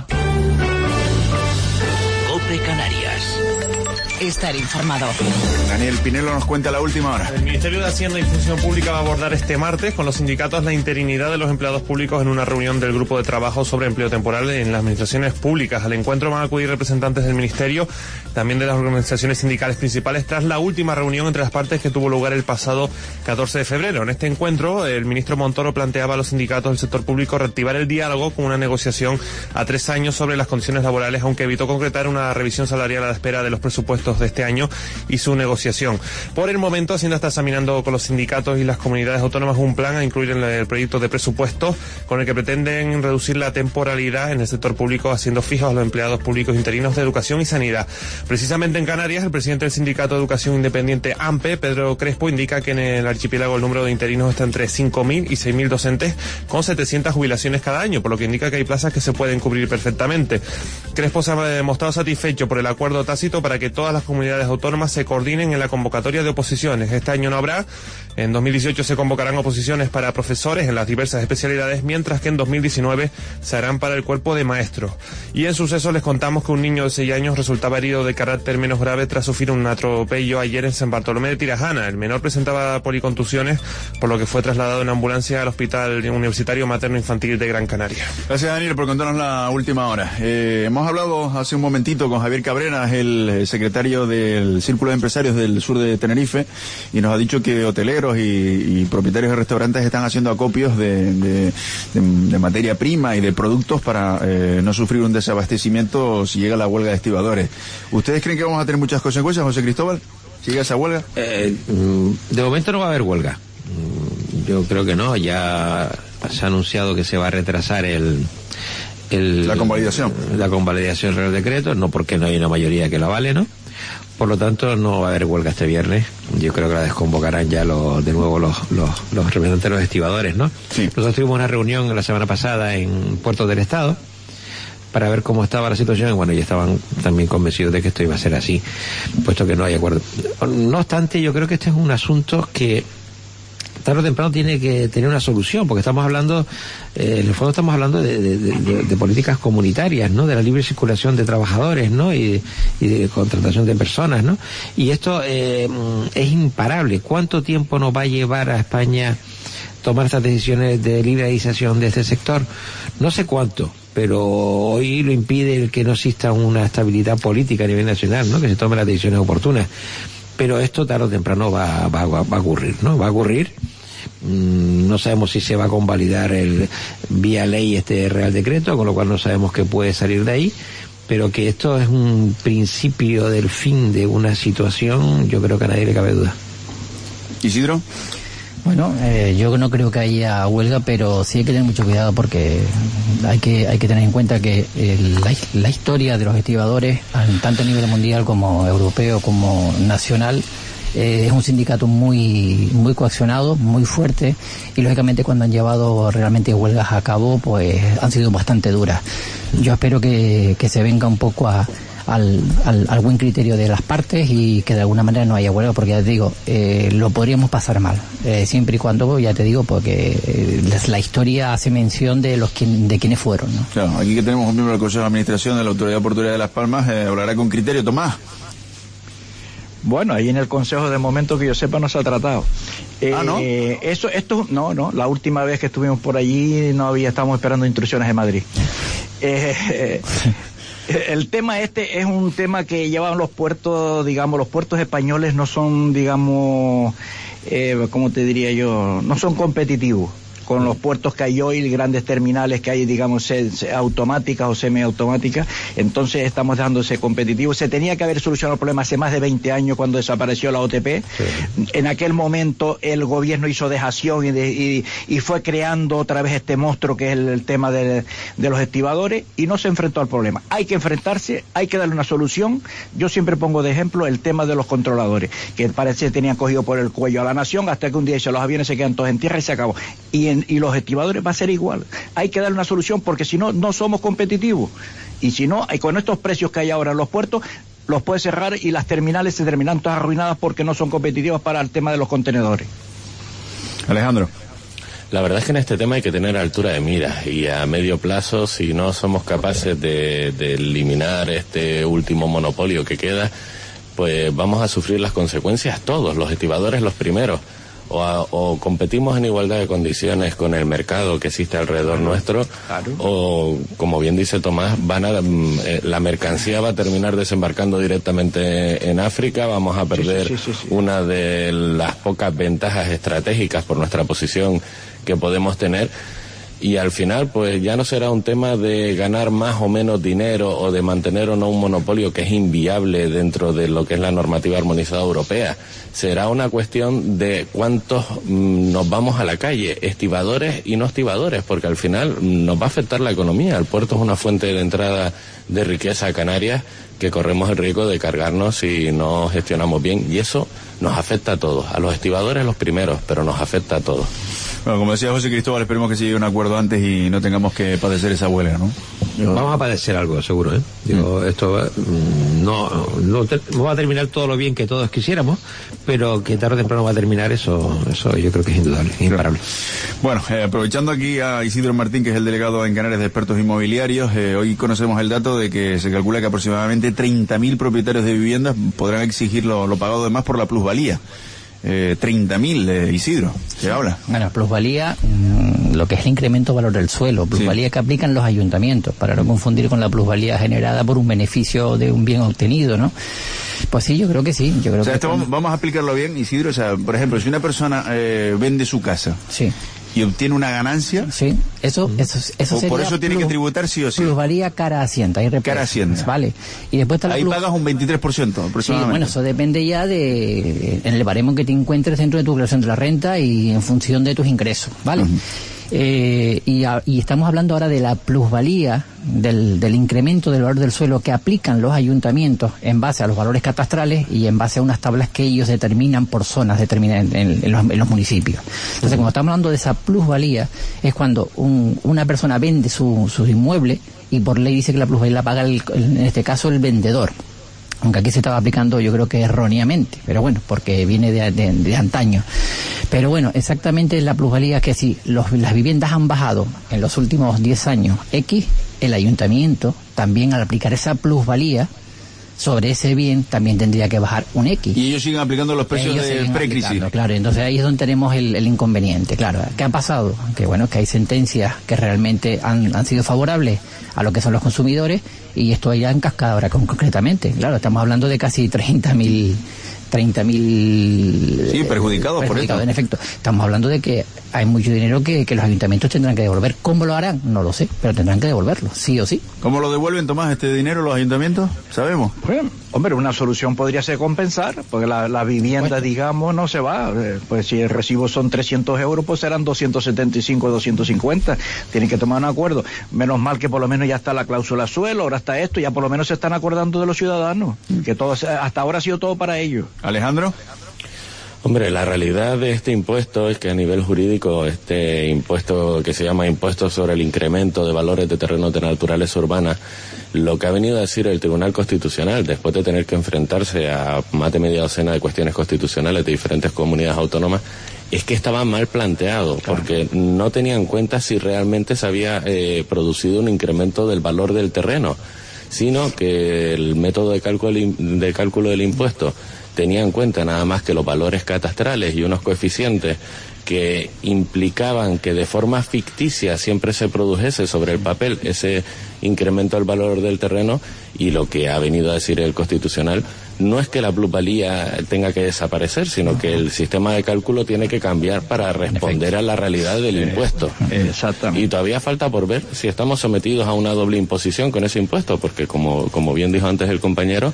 COPE Canarias. Estar informado. Daniel Pinelo nos cuenta la última hora. El Ministerio de Hacienda y Función Pública va a abordar este martes con los sindicatos la interinidad de los empleados públicos en una reunión del Grupo de Trabajo sobre Empleo Temporal en las administraciones públicas. Al encuentro van a acudir representantes del Ministerio, también de las organizaciones sindicales principales, tras la última reunión entre las partes que tuvo lugar el pasado 14 de febrero. En este encuentro, el ministro Montoro planteaba a los sindicatos del sector público reactivar el diálogo con una negociación a 3 años sobre las condiciones laborales, aunque evitó concretar una revisión salarial a la espera de los presupuestos de este año y su negociación. Por el momento, Hacienda está examinando con los sindicatos y las comunidades autónomas un plan a incluir en el proyecto de presupuesto con el que pretenden reducir la temporalidad en el sector público, haciendo fijos a los empleados públicos interinos de educación y sanidad. Precisamente en Canarias, el presidente del Sindicato de Educación Independiente AMPE, Pedro Crespo, indica que en el archipiélago el número de interinos está entre 5.000 y 6.000 docentes, con 700 jubilaciones cada año, por lo que indica que hay plazas que se pueden cubrir perfectamente. Crespo se ha mostrado satisfecho por el acuerdo tácito para que todas las comunidades autónomas se coordinen en la convocatoria de oposiciones. Este año no habrá. En 2018 se convocarán oposiciones para profesores en las diversas especialidades, mientras que en 2019 se harán para el cuerpo de maestros. Y en sucesos les contamos que un niño de 6 años resultaba herido de carácter menos grave tras sufrir un atropello ayer en San Bartolomé de Tirajana. El menor presentaba policontusiones, por lo que fue trasladado en ambulancia al Hospital Universitario Materno Infantil de Gran Canaria. Gracias, Daniel, por contarnos la última hora. Hemos hablado hace un momentito con Javier Cabrera, el secretario del Círculo de Empresarios del sur de Tenerife, y nos ha dicho que hoteleros y propietarios de restaurantes están haciendo acopios de materia prima y de productos para no sufrir un desabastecimiento si llega la huelga de estibadores. ¿Ustedes creen que vamos a tener muchas consecuencias, José Cristóbal, si llega esa huelga? De momento no va a haber huelga. Yo creo que no. Ya se ha anunciado que se va a retrasar la convalidación del Real Decreto, no porque no hay una mayoría que la avale, ¿no? Por lo tanto, no va a haber huelga este viernes. Yo creo que la desconvocarán ya de nuevo los representantes de los estibadores, ¿no? Sí. Nosotros tuvimos una reunión la semana pasada en Puerto del Estado para ver cómo estaba la situación, y bueno, ya estaban también convencidos de que esto iba a ser así, puesto que no hay acuerdo. No obstante, yo creo que este es un asunto que tarde o temprano tiene que tener una solución, porque estamos hablando, en el fondo estamos hablando de políticas comunitarias, ¿no? De la libre circulación de trabajadores, ¿no? Y de contratación de personas, ¿no? Y esto es imparable. ¿Cuánto tiempo nos va a llevar a España tomar estas decisiones de liberalización de este sector? No sé cuánto, pero hoy lo impide el que no exista una estabilidad política a nivel nacional, ¿no? Que se tomen las decisiones oportunas. Pero esto tarde o temprano va a ocurrir, ¿no? Va a ocurrir. No sabemos si se va a convalidar vía ley este Real Decreto, con lo cual no sabemos qué puede salir de ahí, pero que esto es un principio del fin de una situación, yo creo que a nadie le cabe duda. ¿Isidro? Bueno, yo no creo que haya huelga, pero sí hay que tener mucho cuidado porque hay que tener en cuenta que la historia de los estibadores, tanto a nivel mundial como europeo como nacional, es un sindicato muy coaccionado, muy fuerte, y lógicamente cuando han llevado realmente huelgas a cabo, pues han sido bastante duras. Yo espero que se venga un poco al buen criterio de las partes y que de alguna manera no haya huelga, porque ya te digo, lo podríamos pasar mal, siempre y cuando, ya te digo, porque la historia hace mención de quienes fueron, ¿no? Claro, aquí que tenemos un miembro del Consejo de Administración de la Autoridad Portuaria de Las Palmas, hablará con criterio. Tomás. Bueno, ahí en el Consejo de momento que yo sepa no se ha tratado. ¿No? No, la última vez que estuvimos por allí estábamos esperando instrucciones de Madrid. El tema este es un tema que llevan los puertos, digamos, los puertos españoles no son, digamos, ¿cómo te diría yo? No son competitivos con los puertos que hay hoy, grandes terminales que hay, digamos, automáticas o semiautomáticas. Entonces estamos dejándose competitivos. Se tenía que haber solucionado el problema hace más de 20 años cuando desapareció la OTP. Sí. En aquel momento el gobierno hizo dejación y fue creando otra vez este monstruo que es el tema de los estibadores, y no se enfrentó al problema. Hay que enfrentarse, hay que darle una solución. Yo siempre pongo de ejemplo el tema de los controladores, que parece que tenían cogido por el cuello a la nación, hasta que un día los aviones se quedan todos en tierra y se acabó. Y los estibadores va a ser igual. Hay que darle una solución, porque si no, no somos competitivos. Y si no, con estos precios que hay ahora en los puertos, los puede cerrar y las terminales se terminan todas arruinadas porque no son competitivas para el tema de los contenedores. Alejandro. La verdad es que en este tema hay que tener altura de miras, y a medio plazo, si no somos capaces de eliminar este último monopolio que queda, pues vamos a sufrir las consecuencias todos, los estibadores los primeros. O competimos en igualdad de condiciones con el mercado que existe alrededor nuestro, o, como bien dice Tomás, la mercancía va a terminar desembarcando directamente en África. Vamos a perder una de las pocas ventajas estratégicas por nuestra posición que podemos tener. Y al final, pues ya no será un tema de ganar más o menos dinero o de mantener o no un monopolio que es inviable dentro de lo que es la normativa armonizada europea. Será una cuestión de cuántos nos vamos a la calle, estibadores y no estibadores, porque al final nos va a afectar la economía. El puerto es una fuente de entrada de riqueza a Canarias que corremos el riesgo de cargarnos si no gestionamos bien, y eso nos afecta a todos, a los estibadores los primeros, pero nos afecta a todos. Bueno, como decía José Cristóbal, esperemos que se llegue a un acuerdo antes y no tengamos que padecer esa huelga, ¿no? Vamos a padecer algo, seguro, ¿eh? Digo, esto no va a terminar todo lo bien que todos quisiéramos, pero que tarde o temprano va a terminar, eso yo creo que es indudable, imparable. Bueno, aprovechando aquí a Isidro Martín, que es el delegado en Canarias de Expertos Inmobiliarios, hoy conocemos el dato de que se calcula que aproximadamente 30.000 propietarios de viviendas podrán exigir lo pagado de más por la plusvalía. 30.000, Isidro, ¿se habla? Bueno, plusvalía, lo que es el incremento de valor del suelo, plusvalía que aplican los ayuntamientos, para no confundir con la plusvalía generada por un beneficio de un bien obtenido, ¿no? Pues sí, yo creo que sí. O sea, vamos a explicarlo bien, Isidro. O sea, por ejemplo, si una persona vende su casa, sí, y obtiene una ganancia, sí, eso sería, por eso tiene que tributar sí o sí. Plusvalía cara a Hacienda, cara a Hacienda, vale. Y después está ahí pagas un 23% aproximadamente. Sí, bueno, eso depende ya en el baremo que te encuentres dentro de tu declaración de la renta y en función de tus ingresos, ¿vale? Y estamos hablando ahora de la plusvalía, del incremento del valor del suelo que aplican los ayuntamientos en base a los valores catastrales y en base a unas tablas que ellos determinan por zonas, determinan en los municipios. Entonces, cuando estamos hablando de esa plusvalía, es cuando una persona vende su inmueble y por ley dice que la plusvalía la paga en este caso el vendedor. Aunque aquí se estaba aplicando, yo creo que erróneamente, pero bueno, porque viene de antaño. Pero bueno, exactamente la plusvalía que si las viviendas han bajado en los últimos 10 años X, el ayuntamiento también al aplicar esa plusvalía sobre ese bien también tendría que bajar un X. Y ellos siguen aplicando los precios de precrisis. Claro, entonces ahí es donde tenemos el inconveniente. Claro, ¿qué ha pasado? Que bueno, que hay sentencias que realmente han sido favorables a lo que son los consumidores, y esto irá en cascada ahora concretamente. Claro, estamos hablando de casi 30.000 sí, perjudicados por esto. En efecto, estamos hablando de que hay mucho dinero que los ayuntamientos tendrán que devolver. ¿Cómo lo harán? No lo sé, pero tendrán que devolverlo, sí o sí. ¿Cómo lo devuelven, Tomás, este dinero los ayuntamientos? ¿Sabemos? Bueno, hombre, una solución podría ser compensar, porque la vivienda, digamos, no se va. Pues si el recibo son 300 euros, pues serán 275, 250. Tienen que tomar un acuerdo. Menos mal que por lo menos ya está la cláusula suelo, ahora está esto, ya por lo menos se están acordando de los ciudadanos, que todo, hasta ahora ha sido todo para ellos. Alejandro. Hombre, la realidad de este impuesto es que a nivel jurídico, este impuesto que se llama impuesto sobre el incremento de valores de terrenos de naturaleza urbana, lo que ha venido a decir el Tribunal Constitucional, después de tener que enfrentarse a más de media docena de cuestiones constitucionales de diferentes comunidades autónomas, es que estaba mal planteado, porque no tenía en cuenta si realmente se había producido un incremento del valor del terreno, sino que el método de cálculo del impuesto tenía en cuenta nada más que los valores catastrales y unos coeficientes que implicaban que de forma ficticia siempre se produjese sobre el papel ese incremento del valor del terreno, y lo que ha venido a decir el Constitucional no es que la plusvalía tenga que desaparecer, sino que el sistema de cálculo tiene que cambiar para responder a la realidad del impuesto. Exactamente. Y todavía falta por ver si estamos sometidos a una doble imposición con ese impuesto, porque como bien dijo antes el compañero,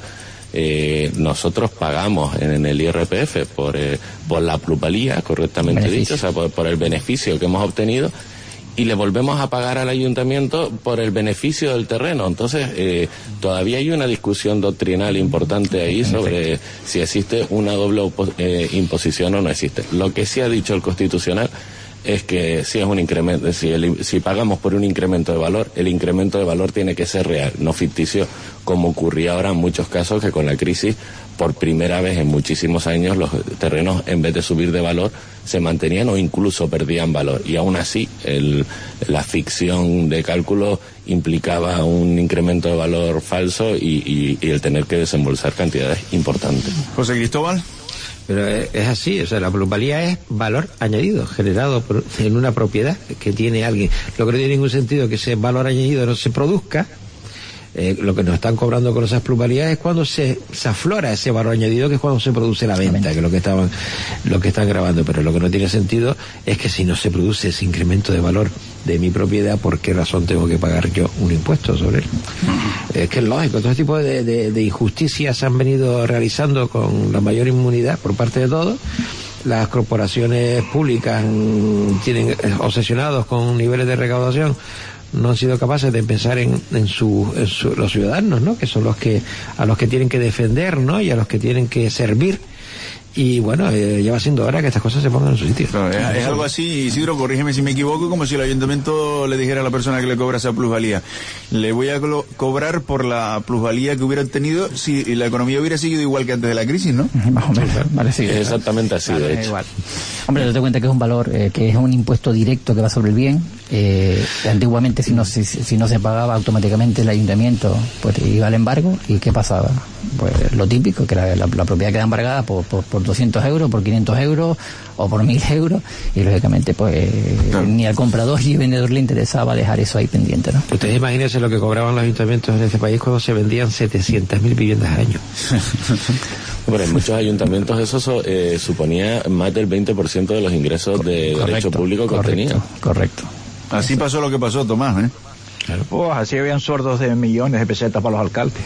nosotros pagamos en el IRPF por la plusvalía, correctamente dicho, o sea, por el beneficio que hemos obtenido, y le volvemos a pagar al ayuntamiento por el beneficio del terreno. Entonces, todavía hay una discusión doctrinal importante ahí sobre si existe una doble imposición o no existe. Lo que sí ha dicho el Constitucional es que si es un incremento, si pagamos por un incremento de valor, el incremento de valor tiene que ser real, no ficticio, como ocurría ahora en muchos casos, que con la crisis, por primera vez en muchísimos años, los terrenos, en vez de subir de valor, se mantenían o incluso perdían valor. Y aún así, la ficción de cálculo implicaba un incremento de valor falso y el tener que desembolsar cantidades importantes. José Cristóbal. Pero es así, o sea, la plusvalía es valor añadido, generado en una propiedad que tiene alguien. Lo que no tiene ningún sentido que ese valor añadido no se produzca. Lo que nos están cobrando con esas plusvalías es cuando se aflora ese valor añadido, que es cuando se produce la venta, que es lo que están grabando. Pero lo que no tiene sentido es que si no se produce ese incremento de valor de mi propiedad, ¿por qué razón tengo que pagar yo un impuesto sobre él? Es que es lógico, todo tipo de injusticias se han venido realizando con la mayor inmunidad por parte de todos. Las corporaciones públicas tienen obsesionados con niveles de recaudación, no han sido capaces de pensar en los ciudadanos, ¿no? Que son a los que tienen que defender, ¿no? Y a los que tienen que servir. Y bueno, ya va siendo hora que estas cosas se pongan en su sitio. Claro, es algo así, Isidro, corrígeme si me equivoco, como si el ayuntamiento le dijera a la persona que le cobra esa plusvalía: le voy a cobrar por la plusvalía que hubiera obtenido si la economía hubiera seguido igual que antes de la crisis, ¿no? Más o menos, vale, sí. Exactamente así, de hecho. Igual. Hombre, date cuenta que es un valor, que es un impuesto directo que va sobre el bien. Antiguamente, si no se pagaba automáticamente, el ayuntamiento pues iba al embargo. ¿Y qué pasaba? Pues lo típico, que la propiedad queda embargada por 200 euros, por 500 euros o por 1000 euros, y lógicamente pues ni al comprador ni al vendedor le interesaba dejar eso ahí pendiente, ¿no? Ustedes imagínense lo que cobraban los ayuntamientos en este país cuando se vendían 700.000 viviendas al año. Bueno, en muchos ayuntamientos eso suponía más del 20% de los ingresos de derecho público que obtenían. Correcto. Así pasó lo que pasó, Tomás, ¿eh? Claro. Así habían sueldos de millones de pesetas para los alcaldes.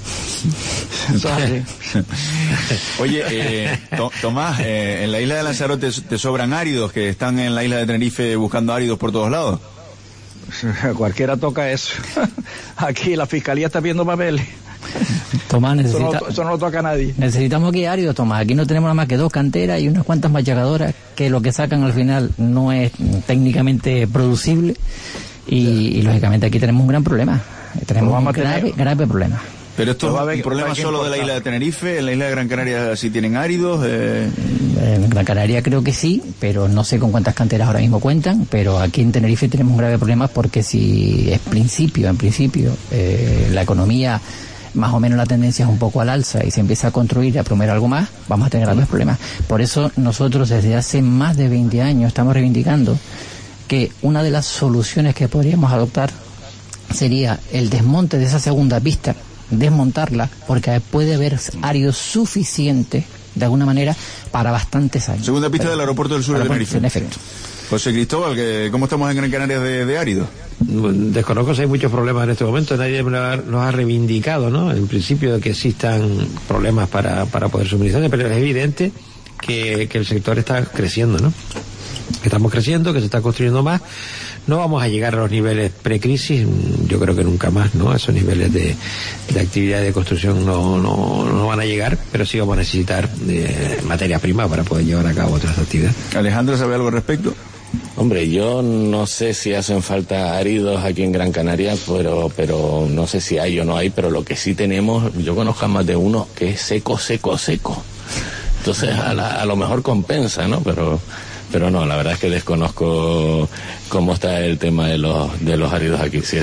Oye, Tomás, en la isla de Lanzarote te sobran áridos, que están en la isla de Tenerife buscando áridos por todos lados. Cualquiera toca eso. Aquí la fiscalía está viendo papeles. Tomás, eso no lo toca a nadie. Necesitamos aquí áridos, Tomás. Aquí no tenemos nada más que 2 canteras y unas cuantas machacadoras, que lo que sacan al final no es técnicamente producible, y lógicamente aquí tenemos un gran problema. Tenemos un grave problema. Pero esto es un problema solo de la isla de Tenerife. En la isla de Gran Canaria sí tienen áridos. En Gran Canaria creo que sí, pero no sé con cuántas canteras ahora mismo cuentan. Pero aquí en Tenerife tenemos un grave problema, porque si en principio la economía, más o menos la tendencia es un poco al alza y se empieza a construir y a promover algo más, vamos a tener graves problemas. Por eso nosotros desde hace más de 20 años estamos reivindicando que una de las soluciones que podríamos adoptar sería el desmonte de esa segunda pista, desmontarla, porque puede haber áridos suficientes de alguna manera para bastantes años. Segunda pista del aeropuerto del sur de Tenerife. En efecto. José Cristóbal, ¿cómo estamos en Gran Canaria de árido? Desconozco si hay muchos problemas en este momento, nadie nos ha reivindicado, ¿no? En principio de que existan problemas para poder suministrar, pero es evidente que el sector está creciendo, ¿no? Estamos creciendo, que se está construyendo más. No vamos a llegar a los niveles precrisis, yo creo que nunca más, ¿no? A esos niveles de actividad de construcción no van a llegar, pero sí vamos a necesitar materia prima para poder llevar a cabo otras actividades. Alejandro, ¿sabe algo al respecto? Hombre, yo no sé si hacen falta áridos aquí en Gran Canaria, pero no sé si hay o no hay, pero lo que sí tenemos, yo conozco a más de uno que es seco. Entonces a lo mejor compensa, ¿no? Pero no, la verdad es que desconozco cómo está el tema de los áridos aquí. Sí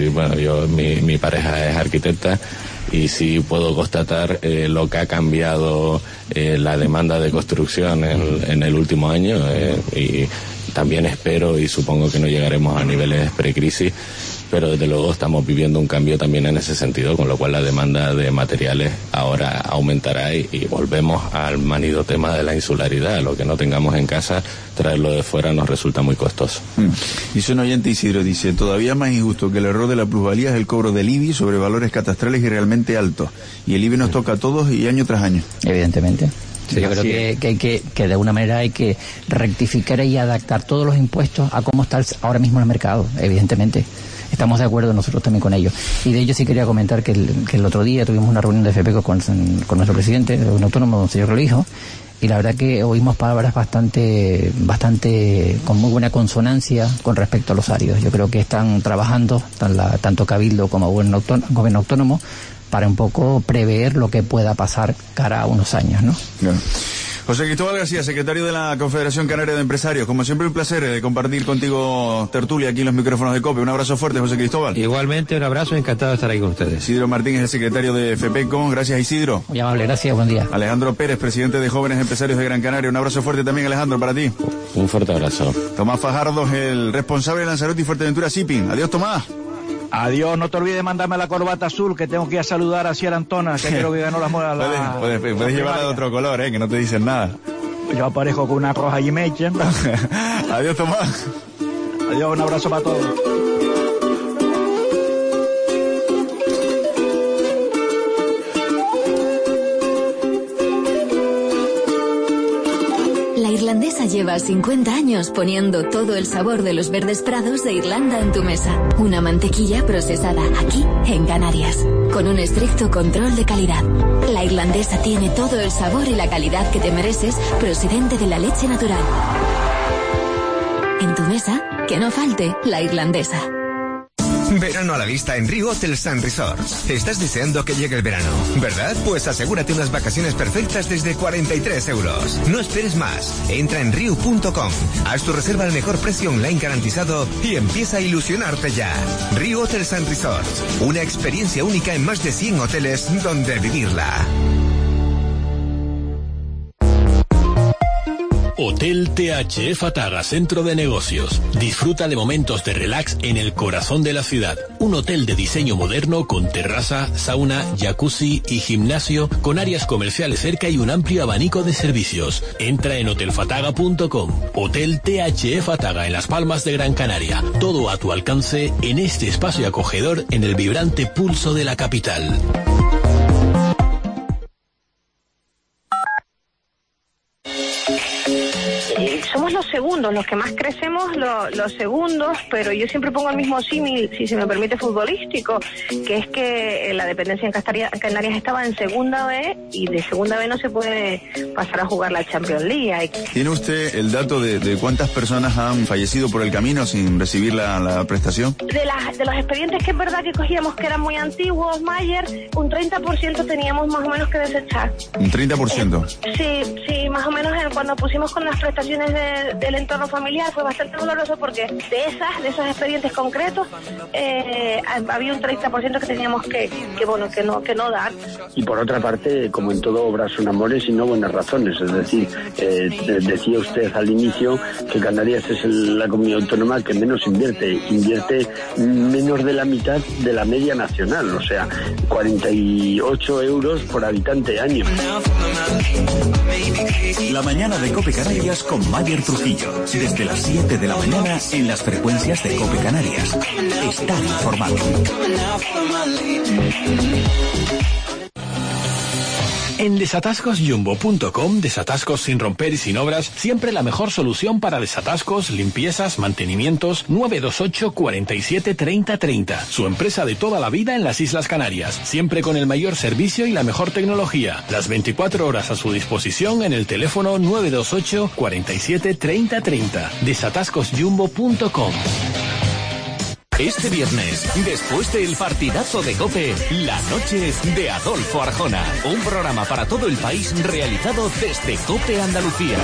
mi pareja es arquitecta y sí puedo constatar lo que ha cambiado la demanda de construcción en el último año y también espero y supongo que no llegaremos a niveles precrisis, pero desde luego estamos viviendo un cambio también en ese sentido, con lo cual la demanda de materiales ahora aumentará y volvemos al manido tema de la insularidad. Lo que no tengamos en casa, traerlo de fuera nos resulta muy costoso. Dice un oyente, Isidro, dice, todavía más injusto que el error de la plusvalía es el cobro del IBI sobre valores catastrales y realmente altos. Y el IBI nos toca a todos y año tras año. Evidentemente. Sí, yo creo que de alguna manera hay que rectificar y adaptar todos los impuestos a cómo está ahora mismo el mercado, evidentemente. Estamos de acuerdo nosotros también con ello. Y de ello sí quería comentar que el otro día tuvimos una reunión de FEPECO con nuestro presidente, un autónomo, don señor Relijo, y la verdad que oímos palabras bastante con muy buena consonancia con respecto a los áridos. Yo creo que están trabajando, tanto Cabildo como Gobierno Autónomo, para un poco prever lo que pueda pasar cara a unos años, ¿no? Claro. José Cristóbal García, secretario de la Confederación Canaria de Empresarios. Como siempre, un placer compartir contigo tertulia aquí en los micrófonos de COPE. Un abrazo fuerte, José Cristóbal. Igualmente, un abrazo, encantado de estar ahí con ustedes. Isidro Martín es el secretario de FEPECO. Gracias, Isidro. Muy amable, gracias, buen día. Alejandro Pérez, presidente de Jóvenes Empresarios de Gran Canaria. Un abrazo fuerte también, Alejandro, para ti. Un fuerte abrazo. Tomás Fajardo, el responsable de Lanzarote y Fuerteventura Shipping. Adiós, Tomás. Adiós, no te olvides de mandarme la corbata azul, que tengo que ir a saludar a Ciara Antona, que creo que ganó la moda. Puedes llevarla de otro color, que no te dicen nada. Yo aparezco con una roja y mecha. Adiós, Tomás. Adiós, un abrazo para todos. La Irlandesa lleva 50 años poniendo todo el sabor de los verdes prados de Irlanda en tu mesa. Una mantequilla procesada aquí, en Canarias, con un estricto control de calidad. La Irlandesa tiene todo el sabor y la calidad que te mereces, procedente de la leche natural. En tu mesa, que no falte la Irlandesa. Verano a la vista en Rio Hotels & Resorts. Estás deseando que llegue el verano, ¿verdad? Pues asegúrate unas vacaciones perfectas desde 43 euros. No esperes más. Entra en riu.com, haz tu reserva al mejor precio online garantizado y empieza a ilusionarte ya. Rio Hotels & Resorts. Una experiencia única en más de 100 hoteles donde vivirla. Hotel TH Fataga Centro de Negocios. Disfruta de momentos de relax en el corazón de la ciudad. Un hotel de diseño moderno con terraza, sauna, jacuzzi y gimnasio, con áreas comerciales cerca y un amplio abanico de servicios. Entra en hotelfataga.com. Hotel TH Fataga en Las Palmas de Gran Canaria. Todo a tu alcance en este espacio acogedor en el vibrante pulso de la capital. Somos los segundos, los que más crecemos, los segundos, pero yo siempre pongo el mismo símil, si se me permite, futbolístico, que es que la dependencia en Canarias estaba en segunda B y de segunda B no se puede pasar a jugar la Champions League. ¿Tiene usted el dato de cuántas personas han fallecido por el camino sin recibir la prestación? De los expedientes que es verdad que cogíamos que eran muy antiguos, Mayer, un 30% teníamos más o menos que desechar. ¿Un 30%? Sí, más o menos cuando pusimos con las prestaciones del entorno familiar fue bastante doloroso porque de esos expedientes concretos había un 30% que teníamos que no dar. Y por otra parte, como en todo, obras son amores y no buenas razones. Es decir, decía usted al inicio que Canarias es la comunidad autónoma que menos invierte menos de la mitad de la media nacional, o sea, 48 euros por habitante año. La mañana de COPE Canarias con Mayer Trujillo. Trujillo, desde las 7 de la mañana en las frecuencias de COPE Canarias. Estar informado. En desatascosjumbo.com, desatascos sin romper y sin obras, siempre la mejor solución para desatascos, limpiezas, mantenimientos. 928 47 30 30. Su empresa de toda la vida en las Islas Canarias, siempre con el mayor servicio y la mejor tecnología. Las 24 horas a su disposición en el teléfono 928 47 30 30. desatascosjumbo.com. Este viernes, después del partidazo de COPE, la noche de Adolfo Arjona. Un programa para todo el país realizado desde COPE Andalucía.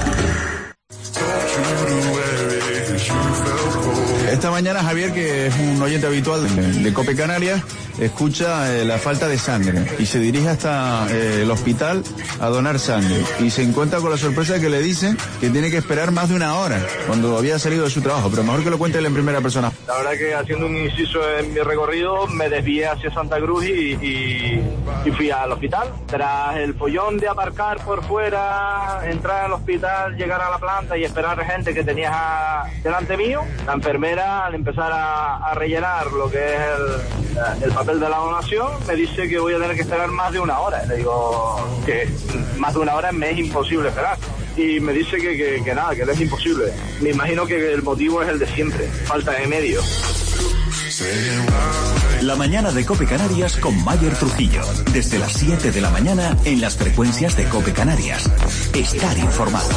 Esta mañana Javier, que es un oyente habitual de COPE Canarias, escucha la falta de sangre y se dirige hasta el hospital a donar sangre y se encuentra con la sorpresa de que le dicen que tiene que esperar más de una hora cuando había salido de su trabajo, pero mejor que lo cuente él en primera persona. La verdad que haciendo un inciso en mi recorrido me desvié hacia Santa Cruz y fui al hospital. Tras el follón de aparcar por fuera, entrar al hospital, llegar a la planta y esperar gente que tenía delante mío, la enfermera al empezar a rellenar lo que es el papel de la donación me dice que voy a tener que esperar más de una hora. Le digo que más de una hora me es imposible esperar. Y me dice que nada, que es imposible. Me imagino que el motivo es el de siempre, falta de medio. La mañana de COPE Canarias con Mayer Trujillo, desde las 7 de la mañana en las frecuencias de COPE Canarias. Estar informado.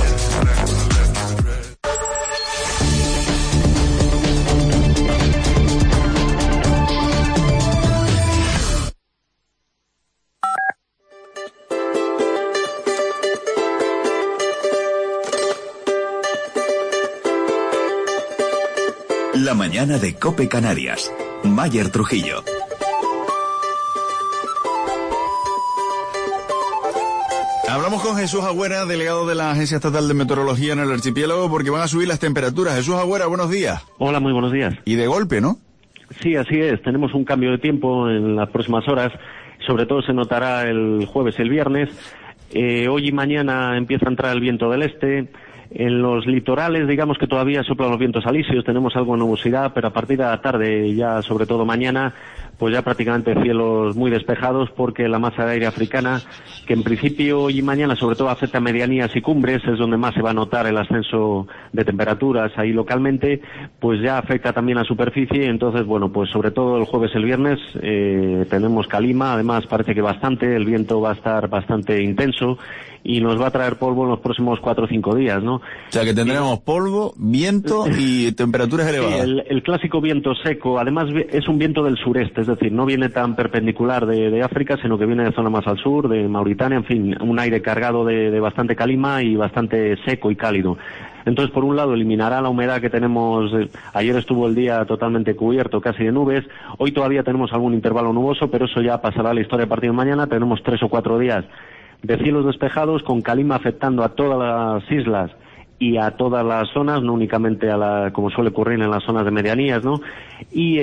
La mañana de COPE Canarias. Mayer Trujillo. Hablamos con Jesús Agüera, delegado de la Agencia Estatal de Meteorología en el archipiélago, porque van a subir las temperaturas. Jesús Agüera, buenos días. Hola, muy buenos días. Y de golpe, ¿no? Sí, así es. Tenemos un cambio de tiempo en las próximas horas. Sobre todo se notará el jueves y el viernes. Hoy y mañana empieza a entrar el viento del este. En los litorales, digamos que todavía soplan los vientos alisios, tenemos algo de nubosidad, pero a partir de la tarde, ya sobre todo mañana, pues ya prácticamente cielos muy despejados, porque la masa de aire africana, que en principio hoy y mañana sobre todo afecta a medianías y cumbres, es donde más se va a notar el ascenso de temperaturas ahí localmente, pues ya afecta también a superficie. Entonces, bueno, pues sobre todo el jueves y el viernes tenemos calima, además parece que bastante, el viento va a estar bastante intenso y nos va a traer polvo en los próximos 4 o 5 días, ¿no? O sea que tendremos polvo, viento y temperaturas elevadas. Sí, el clásico viento seco, además es un viento del sureste, es decir, no viene tan perpendicular de África, sino que viene de zona más al sur, de Mauritania, en fin, un aire cargado de bastante calima y bastante seco y cálido. Entonces, por un lado, eliminará la humedad que tenemos. Ayer estuvo el día totalmente cubierto, casi de nubes. Hoy todavía tenemos algún intervalo nuboso, pero eso ya pasará a la historia a partir de mañana. Tenemos 3 o 4 días de cielos despejados, con calima afectando a todas las islas y a todas las zonas, no únicamente como suele ocurrir en las zonas de medianías, ¿no? Y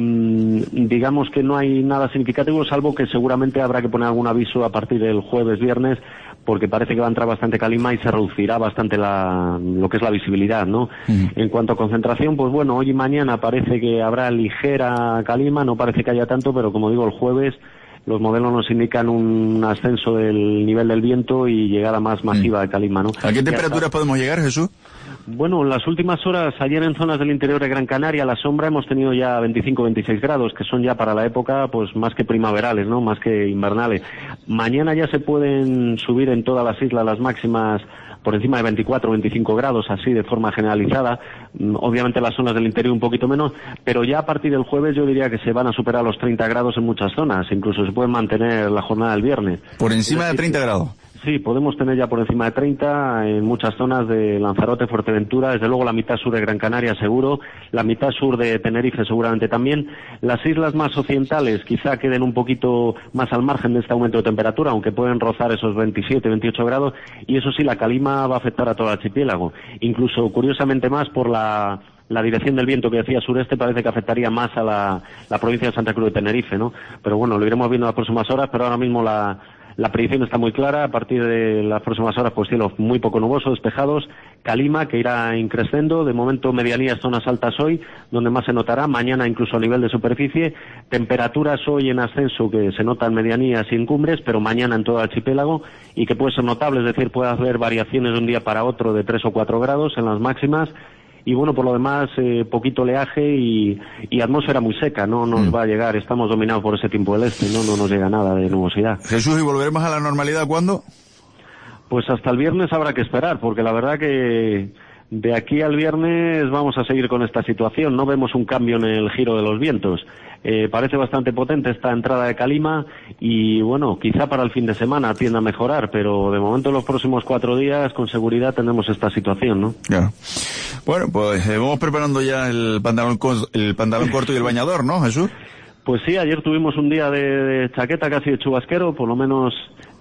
digamos que no hay nada significativo, salvo que seguramente habrá que poner algún aviso a partir del jueves, viernes, porque parece que va a entrar bastante calima y se reducirá bastante lo que es la visibilidad, ¿no? En cuanto a concentración, pues bueno, hoy y mañana parece que habrá ligera calima, no parece que haya tanto, pero como digo, el jueves los modelos nos indican un ascenso del nivel del viento y llegada más masiva de calima, ¿no? ¿A qué temperaturas podemos llegar, Jesús? Bueno, en las últimas horas, ayer en zonas del interior de Gran Canaria, a la sombra, hemos tenido ya 25-26 grados, que son ya para la época, pues más que primaverales, ¿no? Más que invernales. Mañana ya se pueden subir en todas las islas las máximas por encima de 24 o 25 grados, así de forma generalizada. Obviamente las zonas del interior un poquito menos, pero ya a partir del jueves yo diría que se van a superar los 30 grados en muchas zonas, incluso se puede mantener la jornada del viernes. ¿Por encima de 30 grados? Sí, podemos tener ya por encima de 30 en muchas zonas de Lanzarote, Fuerteventura, desde luego la mitad sur de Gran Canaria seguro, la mitad sur de Tenerife seguramente también. Las islas más occidentales quizá queden un poquito más al margen de este aumento de temperatura, aunque pueden rozar esos 27, 28 grados, y eso sí, la calima va a afectar a todo el archipiélago. Incluso, curiosamente más, por la dirección del viento que decía sureste, parece que afectaría más a la provincia de Santa Cruz de Tenerife, ¿no? Pero bueno, lo iremos viendo en las próximas horas, pero ahora mismo la La predicción está muy clara, a partir de las próximas horas pues cielos muy poco nubosos, despejados, calima que irá increciendo, de momento medianías zonas altas hoy, donde más se notará, mañana incluso a nivel de superficie, temperaturas hoy en ascenso que se notan medianías y en cumbres, pero mañana en todo el archipiélago, y que puede ser notable, es decir, puede haber variaciones de un día para otro de 3 o 4 grados en las máximas, y bueno, por lo demás, poquito oleaje y atmósfera muy seca, no nos va a llegar, estamos dominados por ese tiempo del este, no nos llega nada de nubosidad. Jesús, ¿y volveremos a la normalidad cuándo? Pues hasta el viernes habrá que esperar, porque la verdad que de aquí al viernes vamos a seguir con esta situación, no vemos un cambio en el giro de los vientos. Parece bastante potente esta entrada de calima y bueno, quizá para el fin de semana tienda a mejorar, pero de momento en los próximos 4 días con seguridad tendremos esta situación, ¿no? Claro. Bueno, pues vamos preparando ya el pantalón corto y el bañador, ¿no, Jesús? Pues sí, ayer tuvimos un día de chaqueta casi de chubasquero, por lo menos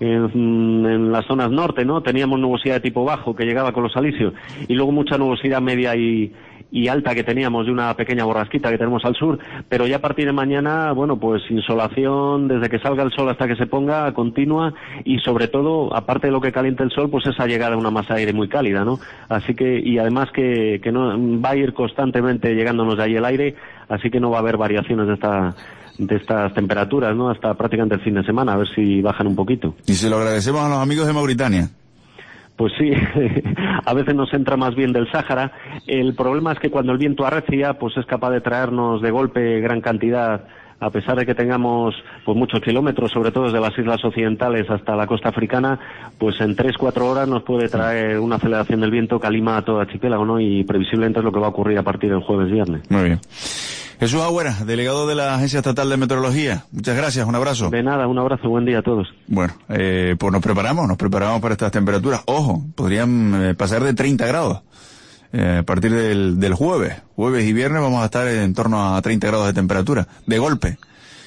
en las zonas norte, ¿no? Teníamos nubosidad de tipo bajo que llegaba con los alisios y luego mucha nubosidad media y alta que teníamos de una pequeña borrasquita que tenemos al sur, pero ya a partir de mañana, bueno, pues insolación desde que salga el sol hasta que se ponga continua y sobre todo, aparte de lo que caliente el sol, pues esa llegada de una masa de aire muy cálida, ¿no? Así que, y además que no va a ir constantemente llegándonos de ahí el aire, así que no va a haber variaciones de estas temperaturas, ¿no? Hasta prácticamente el fin de semana, a ver si bajan un poquito. Y se lo agradecemos a los amigos de Mauritania. Pues sí, a veces nos entra más bien del Sáhara. El problema es que cuando el viento arrecia, pues es capaz de traernos de golpe gran cantidad, a pesar de que tengamos pues muchos kilómetros, sobre todo desde las islas occidentales hasta la costa africana, pues en 3-4 horas nos puede traer una aceleración del viento que alima a todo el archipiélago, ¿no? Y previsiblemente es lo que va a ocurrir a partir del jueves-viernes. Muy bien. Jesús Agüera, delegado de la Agencia Estatal de Meteorología. Muchas gracias, un abrazo. De nada, un abrazo, buen día a todos. Bueno, pues nos preparamos para estas temperaturas. Ojo, podrían pasar de 30 grados. A partir del jueves y viernes vamos a estar en torno a 30 grados de temperatura, de golpe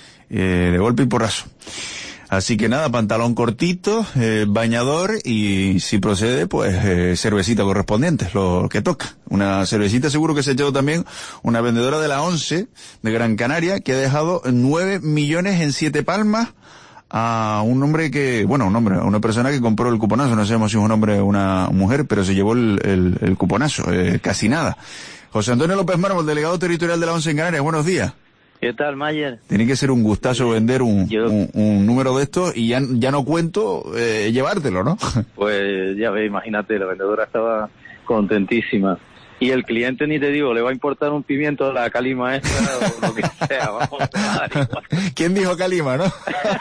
y porrazo. Así que nada, pantalón cortito, bañador y si procede, pues cervecita correspondiente, lo que toca. Una cervecita seguro que se ha echado también una vendedora de la ONCE de Gran Canaria que ha dejado 9 millones en 7 Palmas a un hombre a una persona que compró el cuponazo, no sabemos si es un hombre o una mujer, pero se llevó el cuponazo, casi nada. José Antonio López Mármol, delegado territorial de la ONCE en Canarias, buenos días. ¿Qué tal, Mayer? Tiene que ser un gustazo vender un número de estos y ya no cuento llevártelo, ¿no? Pues ya ves, imagínate, la vendedora estaba contentísima. Y el cliente, ni te digo, le va a importar un pimiento la calima esta o lo que sea, vamos a dar igual. ¿Quién dijo calima, no?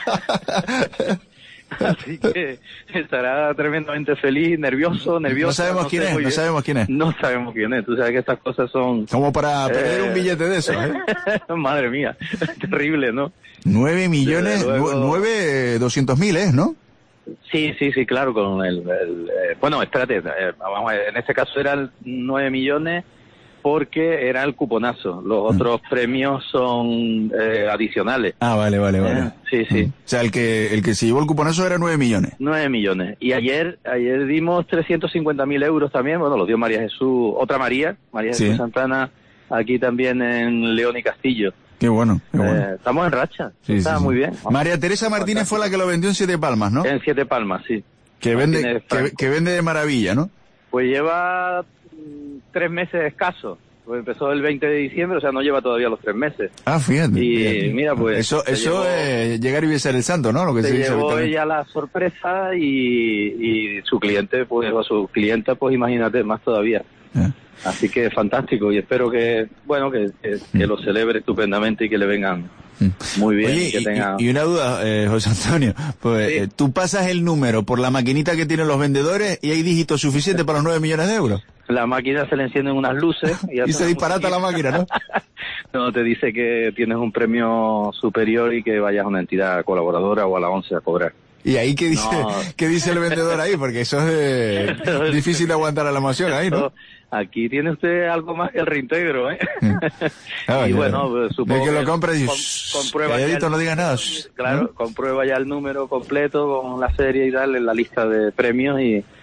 Así que estará tremendamente feliz, nervioso. No sabemos quién es. No sabemos quién es. Tú sabes que estas cosas son... Como para perder un billete de eso, ¿eh? Madre mía, terrible, ¿no? 9 millones, 9.200.000 es, ¿no? Sí, claro, con bueno, espérate, vamos a ver, en este caso eran 9 millones porque era el cuponazo. Los otros premios son adicionales. Ah, vale. Sí. O sea, el que se llevó el cuponazo era 9 millones. 9 millones. Y ayer dimos 350.000 euros también. Bueno, los dio María Jesús, otra María Jesús Santana, aquí también en León y Castillo. Qué bueno. Estamos en racha. Está muy bien. María Teresa Martínez fue la que lo vendió en 7 Palmas, ¿no? En 7 Palmas, sí. Que vende de maravilla, ¿no? Pues lleva 3 meses escasos. Pues empezó el 20 de diciembre, o sea, no lleva todavía los 3 meses. Ah, fíjate. Y mira, pues... Eso es llegar y besar el santo, ¿no? Lo que se dice llevó ella la sorpresa y su cliente, pues, o su clienta, pues imagínate, más todavía. Así que fantástico y espero que lo celebre estupendamente y que le vengan muy bien. Oye, que tenga... y una duda, José Antonio, pues sí. Tú pasas el número por la maquinita que tienen los vendedores y hay dígitos suficientes para los 9 millones de euros. La máquina se le encienden unas luces y se disparata la máquina, ¿no? No, te dice que tienes un premio superior y que vayas a una entidad colaboradora o a la ONCE a cobrar. ¿Y ahí qué dice el vendedor ahí? Porque eso es difícil de aguantar a la emoción ahí, ¿no? Aquí tiene usted algo más que el reintegro, ¿eh? Y bueno, supongo que lo compra y comprueba calladito, no digas nada. Claro, comprueba ya el número completo con la serie y tal en la lista de premios y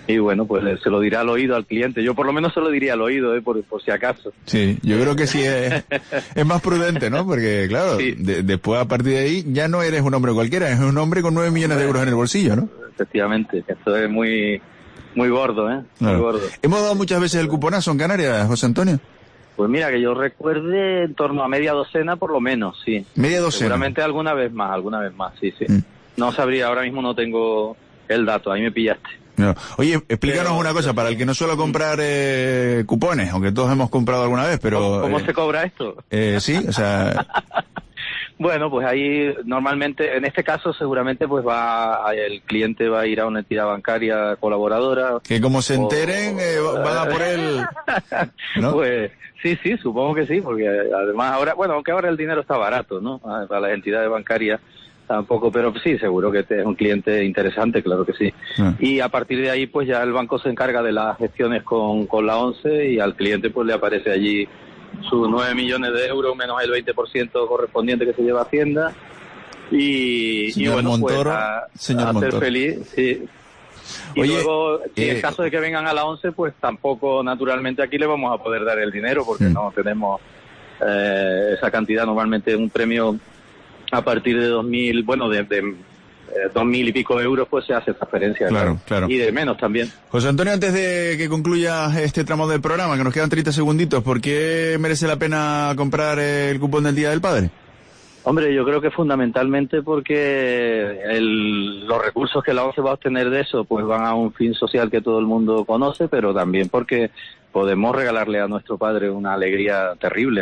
Y bueno, pues se lo dirá al oído al cliente. Yo por lo menos se lo diría al oído, por si acaso. Sí, yo creo que sí es más prudente, ¿no? Porque, claro, sí. Después a partir de ahí ya no eres un hombre cualquiera, es un hombre con 9 millones de euros en el bolsillo, ¿no? Efectivamente, esto es muy gordo, ¿eh? Claro. Muy gordo. ¿Hemos dado muchas veces el cuponazo en Canarias, José Antonio? Pues mira, que yo recuerde en torno a media docena por lo menos, sí. Media docena. Seguramente alguna vez más, sí. No sabría, ahora mismo no tengo el dato, ahí me pillaste. No. Oye, explícanos una cosa, para el que no suele comprar cupones, aunque todos hemos comprado alguna vez, pero... ¿Cómo se cobra esto? Sí, o sea... Bueno, pues ahí normalmente, en este caso seguramente pues el cliente va a ir a una entidad bancaria colaboradora. Que como se enteren, van a por él, ¿no? Pues sí, supongo que sí, porque además ahora, bueno, aunque ahora el dinero está barato, ¿no? Para las entidades bancarias tampoco, pero sí, seguro que este es un cliente interesante, claro que sí. Y a partir de ahí pues ya el banco se encarga de las gestiones con la ONCE y al cliente pues le aparece allí sus 9 millones de euros menos el 20% correspondiente que se lleva Hacienda y bueno, Montoro, pues a ser feliz, sí. Y oye, luego, si en caso de que vengan a la ONCE, pues tampoco, naturalmente, aquí le vamos a poder dar el dinero porque no tenemos esa cantidad. Normalmente un premio a partir de 2.000, bueno, de 2.000 y pico euros, pues se hace transferencia. Claro. Y de menos también. José Antonio, antes de que concluya este tramo del programa, que nos quedan 30 segunditos, ¿por qué merece la pena comprar el cupón del Día del Padre? Hombre, yo creo que fundamentalmente porque los recursos que la ONCE va a obtener de eso pues van a un fin social que todo el mundo conoce, pero también porque podemos regalarle a nuestro padre una alegría terrible.